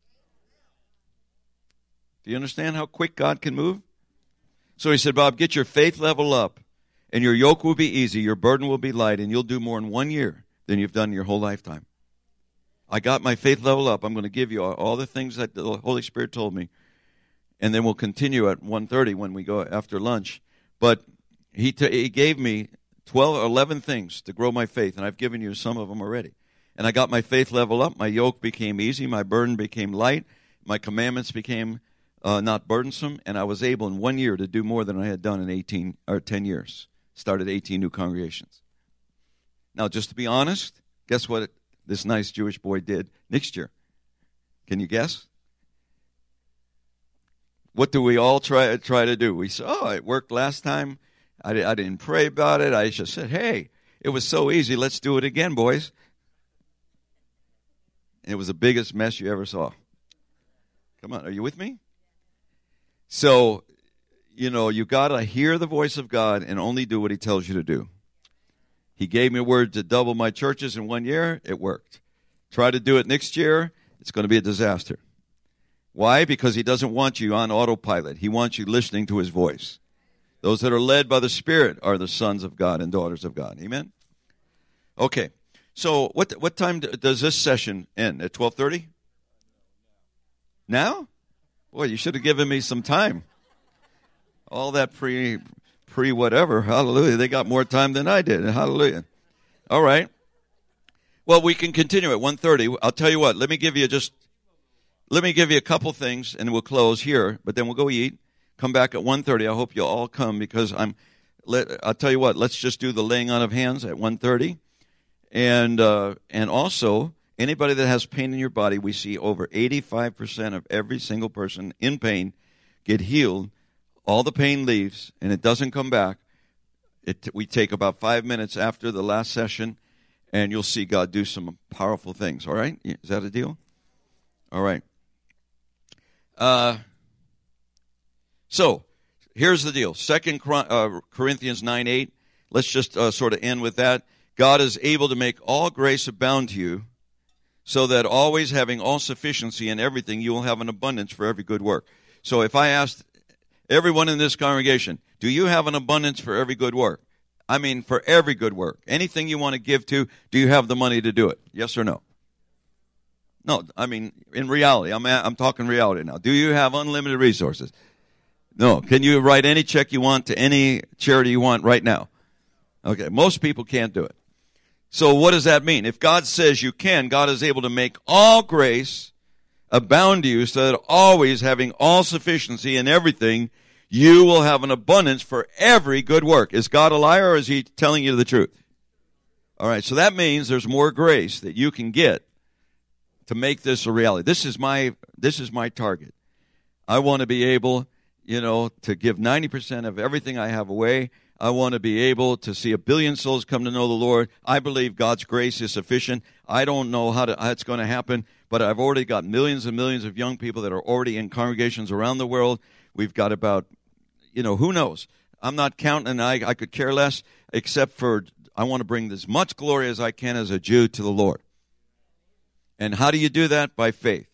Speaker 2: Do you understand how quick God can move? So he said, Bob, get your faith level up, and your yoke will be easy, your burden will be light, and you'll do more in one year than you've done your whole lifetime. I got my faith level up. I'm going to give you all, all the things that the Holy Spirit told me, and then we'll continue at one thirty when we go after lunch. But he, t- he gave me twelve or eleven things to grow my faith, and I've given you some of them already. And I got my faith level up. My yoke became easy. My burden became light. My commandments became uh, not burdensome, and I was able in one year to do more than I had done in eighteen or ten years. Started eighteen new congregations. Now, just to be honest, guess what this nice Jewish boy did next year? Can you guess? What do we all try try to do? We say, oh, it worked last time. I, I didn't pray about it. I just said, hey, it was so easy. Let's do it again, boys. And it was the biggest mess you ever saw. Come on, are you with me? So, you know, you got to hear the voice of God and only do what he tells you to do. He gave me a word to double my churches in one year. It worked. Try to do it next year. It's going to be a disaster. Why? Because he doesn't want you on autopilot. He wants you listening to his voice. Those that are led by the Spirit are the sons of God and daughters of God. Amen? Okay. So what what time does this session end? At twelve thirty? Now? Boy, you should have given me some time. All that pre... Pre-whatever, hallelujah. They got more time than I did, hallelujah. All right. Well, we can continue at one thirty. I'll tell you what, let me give you just, let me give you a couple things, and we'll close here, but then we'll go eat, come back at one thirty. I hope you'll all come, because I'm, let, I'll tell you what, let's just do the laying on of hands at one thirty. And, uh, and also, anybody that has pain in your body, we see over eighty-five percent of every single person in pain get healed. All the pain leaves, and it doesn't come back. It, we take about five minutes after the last session, and you'll see God do some powerful things. All right? Is that a deal? All right. Uh, so, here's the deal. Second Corinthians nine eight. Let's just uh, sort of end with that. God is able to make all grace abound to you, so that always having all sufficiency in everything, you will have an abundance for every good work. So if I asked everyone in this congregation, do you have an abundance for every good work? I mean, for every good work. Anything you want to give to, do you have the money to do it? Yes or no? No, I mean, in reality, I'm I'm talking reality now. Do you have unlimited resources? No. Can you write any check you want to any charity you want right now? Okay, most people can't do it. So what does that mean? If God says you can, God is able to make all grace abound to you, so that always having all sufficiency in everything, you will have an abundance for every good work. Is God a liar, or is he telling you the truth? All right, so that means there's more grace that you can get to make this a reality. This is my this is my target. I want to be able, you know, to give ninety percent of everything I have away. I want to be able to see a billion souls come to know the Lord. I believe God's grace is sufficient. I don't know how, to, how it's going to happen, but I've already got millions and millions of young people that are already in congregations around the world. We've got about, you know, who knows? I'm not counting, and I, I could care less, except for I want to bring as much glory as I can as a Jew to the Lord. And how do you do that? By faith.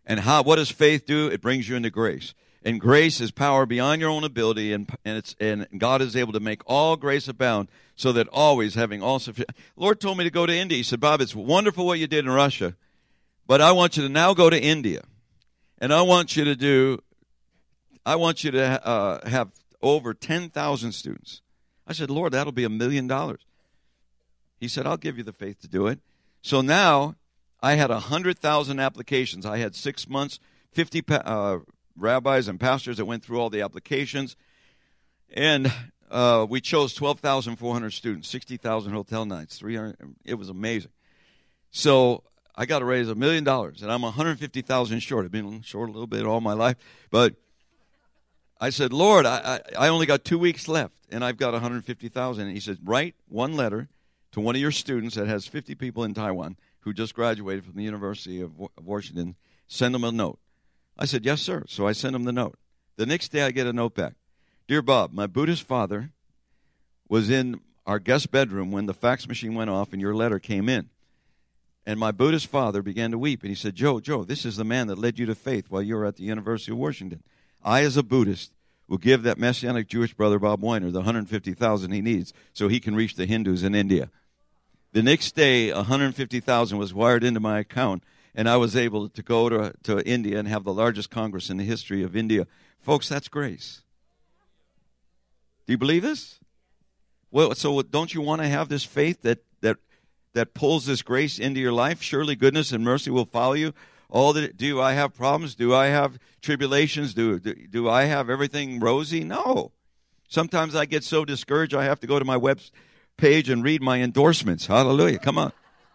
Speaker 2: And how? What does faith do? It brings you into grace. And grace is power beyond your own ability, and and it's and God is able to make all grace abound, so that always having all sufficient. Lord told me to go to India. He said, Bob, it's wonderful what you did in Russia, but I want you to now go to India, and I want you to do, I want you to uh, have over ten thousand students. I said, Lord, that'll be a million dollars. He said, I'll give you the faith to do it. So now I had one hundred thousand applications. I had six months, fifty uh, rabbis and pastors that went through all the applications. And uh, we chose twelve thousand four hundred students, sixty thousand hotel nights, three hundred. It was amazing. So I got to raise a million dollars, and I'm one hundred fifty thousand short. I've been short a little bit all my life. But I said, Lord, I, I, I only got two weeks left, and I've got one hundred fifty thousand. And he said, write one letter to one of your students that has fifty people in Taiwan who just graduated from the University of Washington. Send them a note. I said, yes, sir. So I sent him the note. The next day I get a note back. Dear Bob, my Buddhist father was in our guest bedroom when the fax machine went off and your letter came in. And my Buddhist father began to weep. And he said, Joe, Joe, this is the man that led you to faith while you were at the University of Washington. I, as a Buddhist, will give that Messianic Jewish brother, Bob Weiner, the one hundred fifty thousand he needs so he can reach the Hindus in India. The next day, one hundred fifty thousand was wired into my account, and I was able to go to, to India and have the largest Congress in the history of India. Folks, that's grace. Do you believe this? Well, so don't you want to have this faith that that that pulls this grace into your life? Surely goodness and mercy will follow you. All the, do I have problems? Do I have tribulations? Do, do do I have everything rosy? No. Sometimes I get so discouraged I have to go to my web page and read my endorsements. Hallelujah. Come on.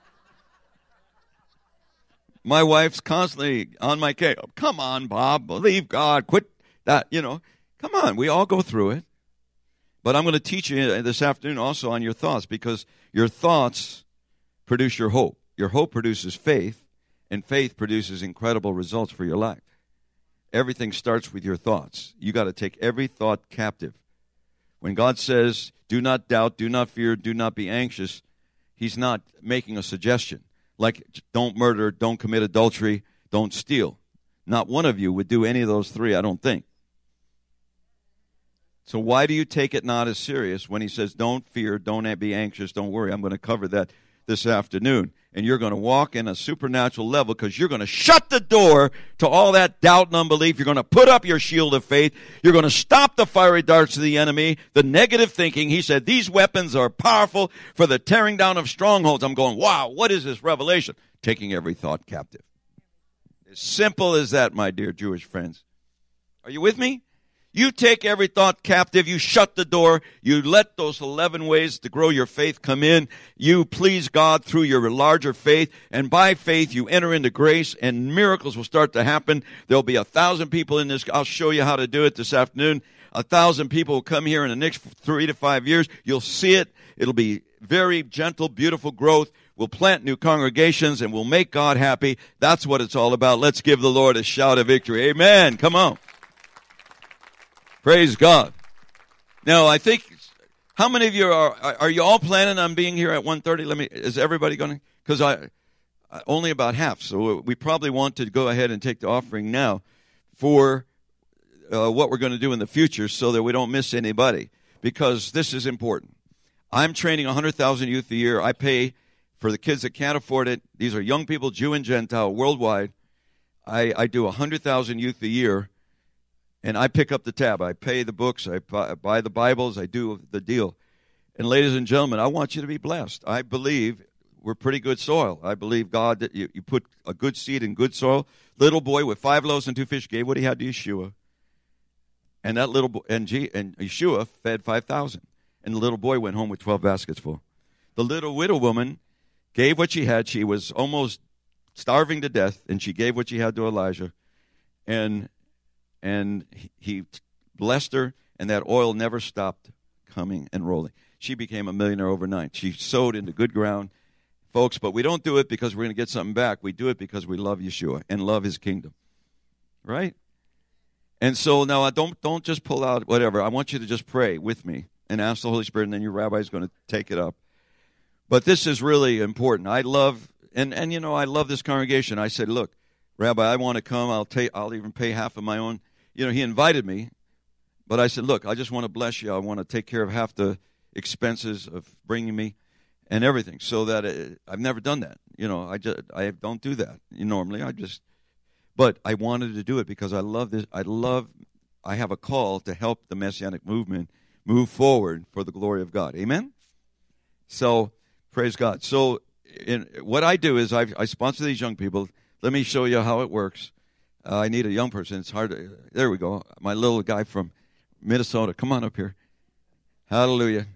Speaker 2: My wife's constantly on my case. Oh, come on, Bob. Believe God. Quit that. You know, come on. We all go through it. But I'm going to teach you this afternoon also on your thoughts, because your thoughts produce your hope. Your hope produces faith, and faith produces incredible results for your life. Everything starts with your thoughts. You got to take every thought captive. When God says, do not doubt, do not fear, do not be anxious, he's not making a suggestion. Like, don't murder, don't commit adultery, don't steal. Not one of you would do any of those three, I don't think. So why do you take it not as serious when he says, don't fear, don't be anxious, don't worry? I'm going to cover that this afternoon. And you're going to walk in a supernatural level because you're going to shut the door to all that doubt and unbelief. You're going to put up your shield of faith. You're going to stop the fiery darts of the enemy, the negative thinking. He said, these weapons are powerful for the tearing down of strongholds. I'm going, wow, what is this revelation? Taking every thought captive. As simple as that, my dear Jewish friends. Are you with me? You take every thought captive. You shut the door. You let those eleven ways to grow your faith come in. You please God through your larger faith. And by faith, you enter into grace, and miracles will start to happen. There'll be a thousand people in this. I'll show you how to do it this afternoon. A thousand people will come here in the next three to five years. You'll see it. It'll be very gentle, beautiful growth. We'll plant new congregations, and we'll make God happy. That's what it's all about. Let's give the Lord a shout of victory. Amen. Come on. Praise God. Now, I think, how many of you are, are you all planning on being here at one thirty? Let me, is everybody going to, because I, only about half, so we probably want to go ahead and take the offering now for uh, what we're going to do in the future so that we don't miss anybody, because this is important. I'm training one hundred thousand youth a year. I pay for the kids that can't afford it. These are young people, Jew and Gentile, worldwide. I, I do one hundred thousand youth a year. And I pick up the tab. I pay the books. I buy the Bibles. I do the deal. And ladies and gentlemen, I want you to be blessed. I believe we're pretty good soil. I believe, God, that you, you put a good seed in good soil. Little boy with five loaves and two fish gave what he had to Yeshua. And that little boy, and, G, and Yeshua fed five thousand. And the little boy went home with twelve baskets full. The little widow woman gave what she had. She was almost starving to death, and she gave what she had to Elijah. And And he blessed her, and that oil never stopped coming and rolling. She became a millionaire overnight. She sowed into good ground, folks, but we don't do it because we're going to get something back. We do it because we love Yeshua and love his kingdom, right? And so now I don't, don't just pull out whatever. I want you to just pray with me and ask the Holy Spirit, and then your rabbi is going to take it up. But this is really important. I love, and, and you know, I love this congregation. I said, look, Rabbi, I want to come. I'll take. I'll even pay half of my own. You know, he invited me, but I said, look, I just want to bless you. I want to take care of half the expenses of bringing me and everything, so that it, I've never done that. You know, I just I don't do that normally. I just, but I wanted to do it because I love this. I love. I have a call to help the Messianic movement move forward for the glory of God. Amen. So praise God. So in, what I do is I, I sponsor these young people. Let me show you how it works. Uh, I need a young person. It's hard to, there we go. My little guy from Minnesota. Come on up here. Hallelujah.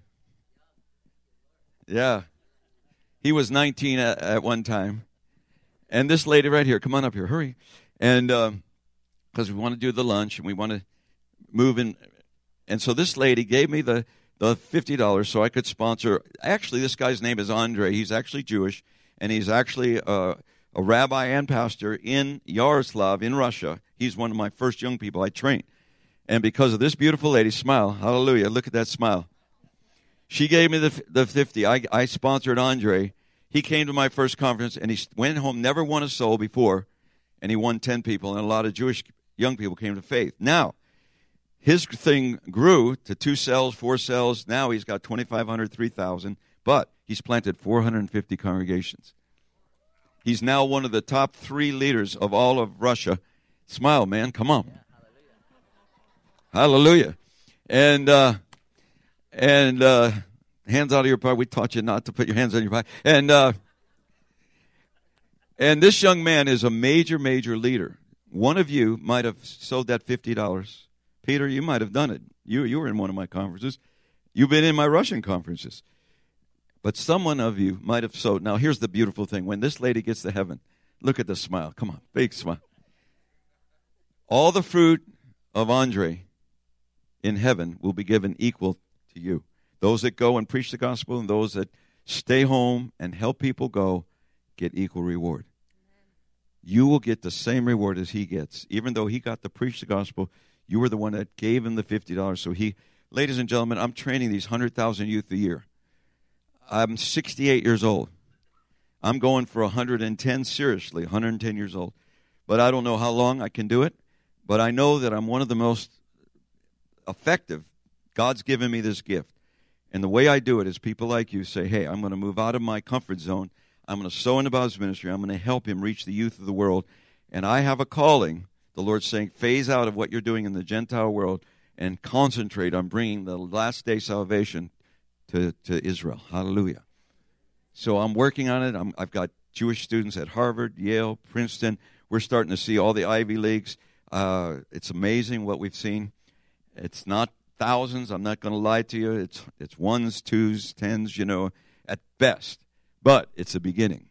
Speaker 2: Yeah. He was nineteen at, at one time. And this lady right here, come on up here. Hurry. And because um, we want to do the lunch and we want to move in. And so this lady gave me the, the fifty dollars so I could sponsor. Actually, this guy's name is Andre. He's actually Jewish. And he's actually uh, a rabbi and pastor in Yaroslav in Russia. He's one of my first young people I trained. And because of this beautiful lady, smile, hallelujah, look at that smile. She gave me the the fifty. I, I sponsored Andre. He came to my first conference, and he went home, never won a soul before, and he won ten people, and a lot of Jewish young people came to faith. Now, his thing grew to two cells, four cells. Now he's got twenty-five hundred, three thousand, but he's planted four hundred fifty congregations. He's now one of the top three leaders of all of Russia. Smile, man. Come on. Yeah, hallelujah. Hallelujah. And, uh, and, uh, hands out of your pocket. We taught you not to put your hands on your pocket. And, uh, and this young man is a major, major leader. One of you might have sold that fifty dollars. Peter, you might have done it. You, you were in one of my conferences. You've been in my Russian conferences. But someone of you might have sowed. Now, here's the beautiful thing. When this lady gets to heaven, look at the smile. Come on, big smile. All the fruit of Andre in heaven will be given equal to you. Those that go and preach the gospel and those that stay home and help people go get equal reward. You will get the same reward as he gets. Even though he got to preach the gospel, you were the one that gave him the fifty dollars. So he, ladies and gentlemen, I'm training these one hundred thousand youth a year. I'm sixty-eight years old. I'm going for one hundred ten, seriously, one hundred ten years old. But I don't know how long I can do it. But I know that I'm one of the most effective. God's given me this gift. And the way I do it is people like you say, hey, I'm going to move out of my comfort zone. I'm going to sow into Bob's ministry. I'm going to help him reach the youth of the world. And I have a calling. The Lord's saying, phase out of what you're doing in the Gentile world and concentrate on bringing the last day salvation to, to Israel. Hallelujah. So I'm working on it. I'm, I've got Jewish students at Harvard, Yale, Princeton. We're starting to see all the Ivy Leagues. Uh, it's amazing what we've seen. It's not thousands. I'm not going to lie to you. It's it's ones, twos, tens, you know, at best. But it's a beginning.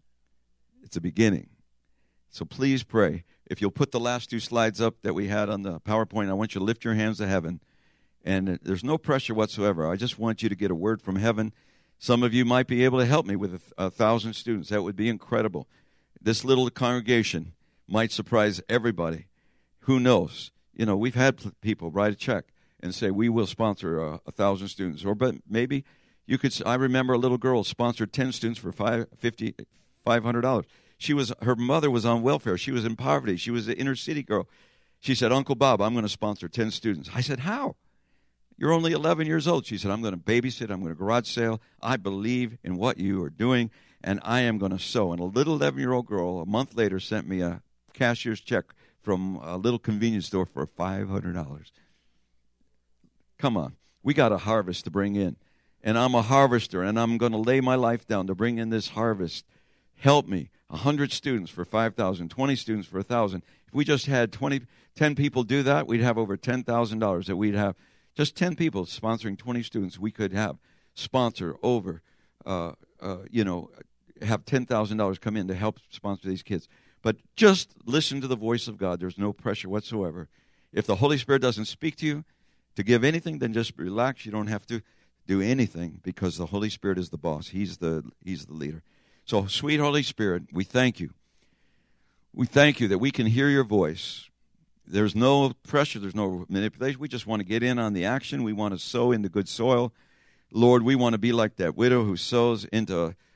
Speaker 2: It's a beginning. So please pray. If you'll put the last two slides up that we had on the PowerPoint, I want you to lift your hands to heaven. And there's no pressure whatsoever. I just want you to get a word from heaven. Some of you might be able to help me with a, a thousand students. That would be incredible. This little congregation might surprise everybody. Who knows? You know, we've had people write a check and say, we will sponsor a, a thousand students. Or but maybe you could, I remember a little girl sponsored ten students for five, fifty, five hundred dollars. She was, her mother was on welfare. She was in poverty. She was an inner city girl. She said, Uncle Bob, I'm going to sponsor ten students. I said, how? You're only eleven years old. She said, I'm going to babysit. I'm going to garage sale. I believe in what you are doing, and I am going to sow. And a little eleven-year-old girl a month later sent me a cashier's check from a little convenience store for five hundred dollars. Come on. We got a harvest to bring in. And I'm a harvester, and I'm going to lay my life down to bring in this harvest. Help me. one hundred students for five thousand, twenty students for one thousand. If we just had twenty, ten people do that, we'd have over ten thousand dollars that we'd have. Just ten people sponsoring twenty students, we could have sponsor over, uh, uh, you know, have ten thousand dollars come in to help sponsor these kids. But just listen to the voice of God. There's no pressure whatsoever. If the Holy Spirit doesn't speak to you to give anything, then just relax. You don't have to do anything because the Holy Spirit is the boss. He's the He's the leader. So, sweet Holy Spirit, we thank you. We thank you that we can hear your voice. There's no pressure. There's no manipulation. We just want to get in on the action. We want to sow into good soil. Lord, we want to be like that widow who sows into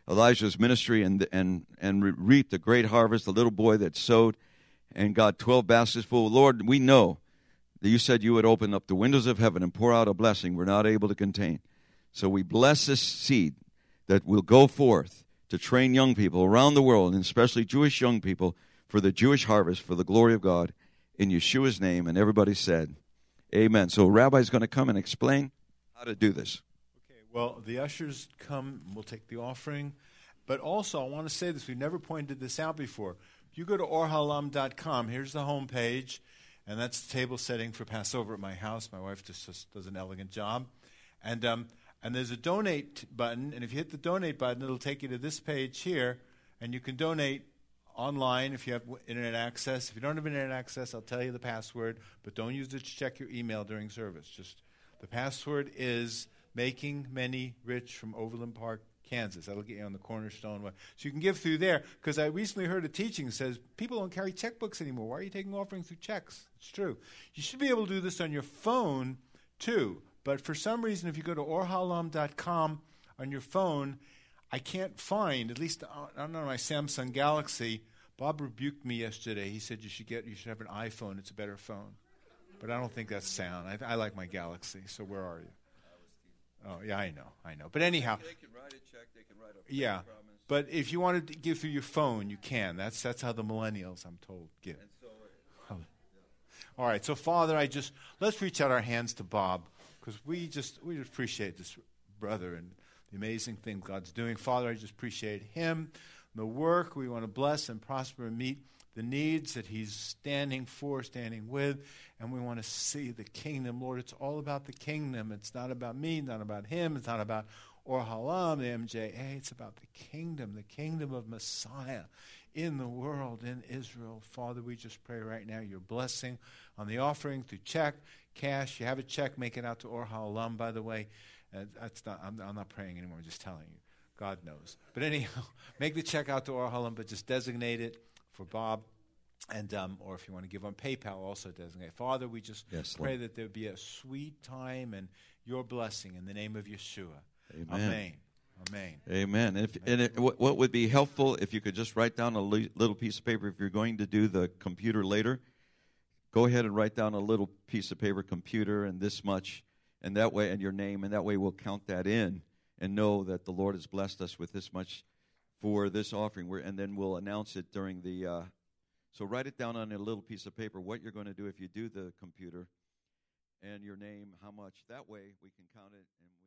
Speaker 2: Elijah's ministry and and and reaped a great harvest, the little boy that sowed and got twelve baskets full. Lord, we know that you said you would open up the windows of heaven and pour out a blessing we're not able to contain. So we bless this seed that will go forth to train young people around the world, and especially Jewish young people, for the Jewish harvest, for the glory of God, in Yeshua's name. And everybody said, amen. So Rabbi's going to come and explain how to do this.
Speaker 1: Okay, well, the ushers come, we'll take the offering. But also, I want to say this, we've never pointed this out before. If you go to or halam dot com, here's the home page, and that's the table setting for Passover at my house. My wife just, just does an elegant job. And um, and there's a donate button, and if you hit the donate button, it'll take you to this page here, and you can donate online if you have internet access. If you don't have internet access, I'll tell you the password, but don't use it to check your email during service. Just the password is Making Many Rich from Overland Park, Kansas. That'll get you on the Cornerstone one. So you can give through there, because I recently heard a teaching that says people don't carry checkbooks anymore. Why are you taking offerings through checks? It's true. You should be able to do this on your phone too, but for some reason, if you go to or halam dot com on your phone, I can't find, at least on my Samsung Galaxy. Bob rebuked me yesterday. He said you should get, you should have an iPhone. It's a better phone. But I don't think that's sound. I, I like my Galaxy. So where are you? Oh, yeah, I know, I know. But anyhow.
Speaker 2: They can write a check. They can write a
Speaker 1: yeah,
Speaker 2: promise.
Speaker 1: But if you want to give through your phone, you can. That's that's how the millennials, I'm told, give.
Speaker 2: And so,
Speaker 1: Oh. All right. So, Father, I just let's reach out our hands to Bob, because we just we just appreciate this brother and the amazing thing God's doing. Father, I just appreciate him, the work. We want to bless and prosper and meet the needs that he's standing for, standing with, and we want to see the kingdom. Lord, it's all about the kingdom. It's not about me, not about him. It's not about Or Halam, the M J A. It's about the kingdom, the kingdom of Messiah in the world, in Israel. Father, we just pray right now your blessing on the offering through check, cash. You have a check, make it out to Or Halam, by the way. Uh, that's not, I'm, I'm not praying anymore, I'm just telling you. God knows. But anyhow, make the check out to Or Halam, but just designate it for Bob. And um, or if you want to give on PayPal, also designate. Father, we just
Speaker 2: Yes,
Speaker 1: pray
Speaker 2: Lord.
Speaker 1: that there be a sweet time and your blessing in the name of Yeshua.
Speaker 2: Amen.
Speaker 1: Amen. Amen.
Speaker 2: Amen. And, if, and it, what what would be helpful if you could just write down a li- little piece of paper if you're going to do the computer later. Go ahead and write down a little piece of paper, computer, and this much, and that way, and your name, and that way we'll count that in and know that the Lord has blessed us with this much for this offering. We're, and then we'll announce it during the. Uh, so write it down on a little piece of paper what you're going to do if you do the computer, and your name, how much. That way we can count it and.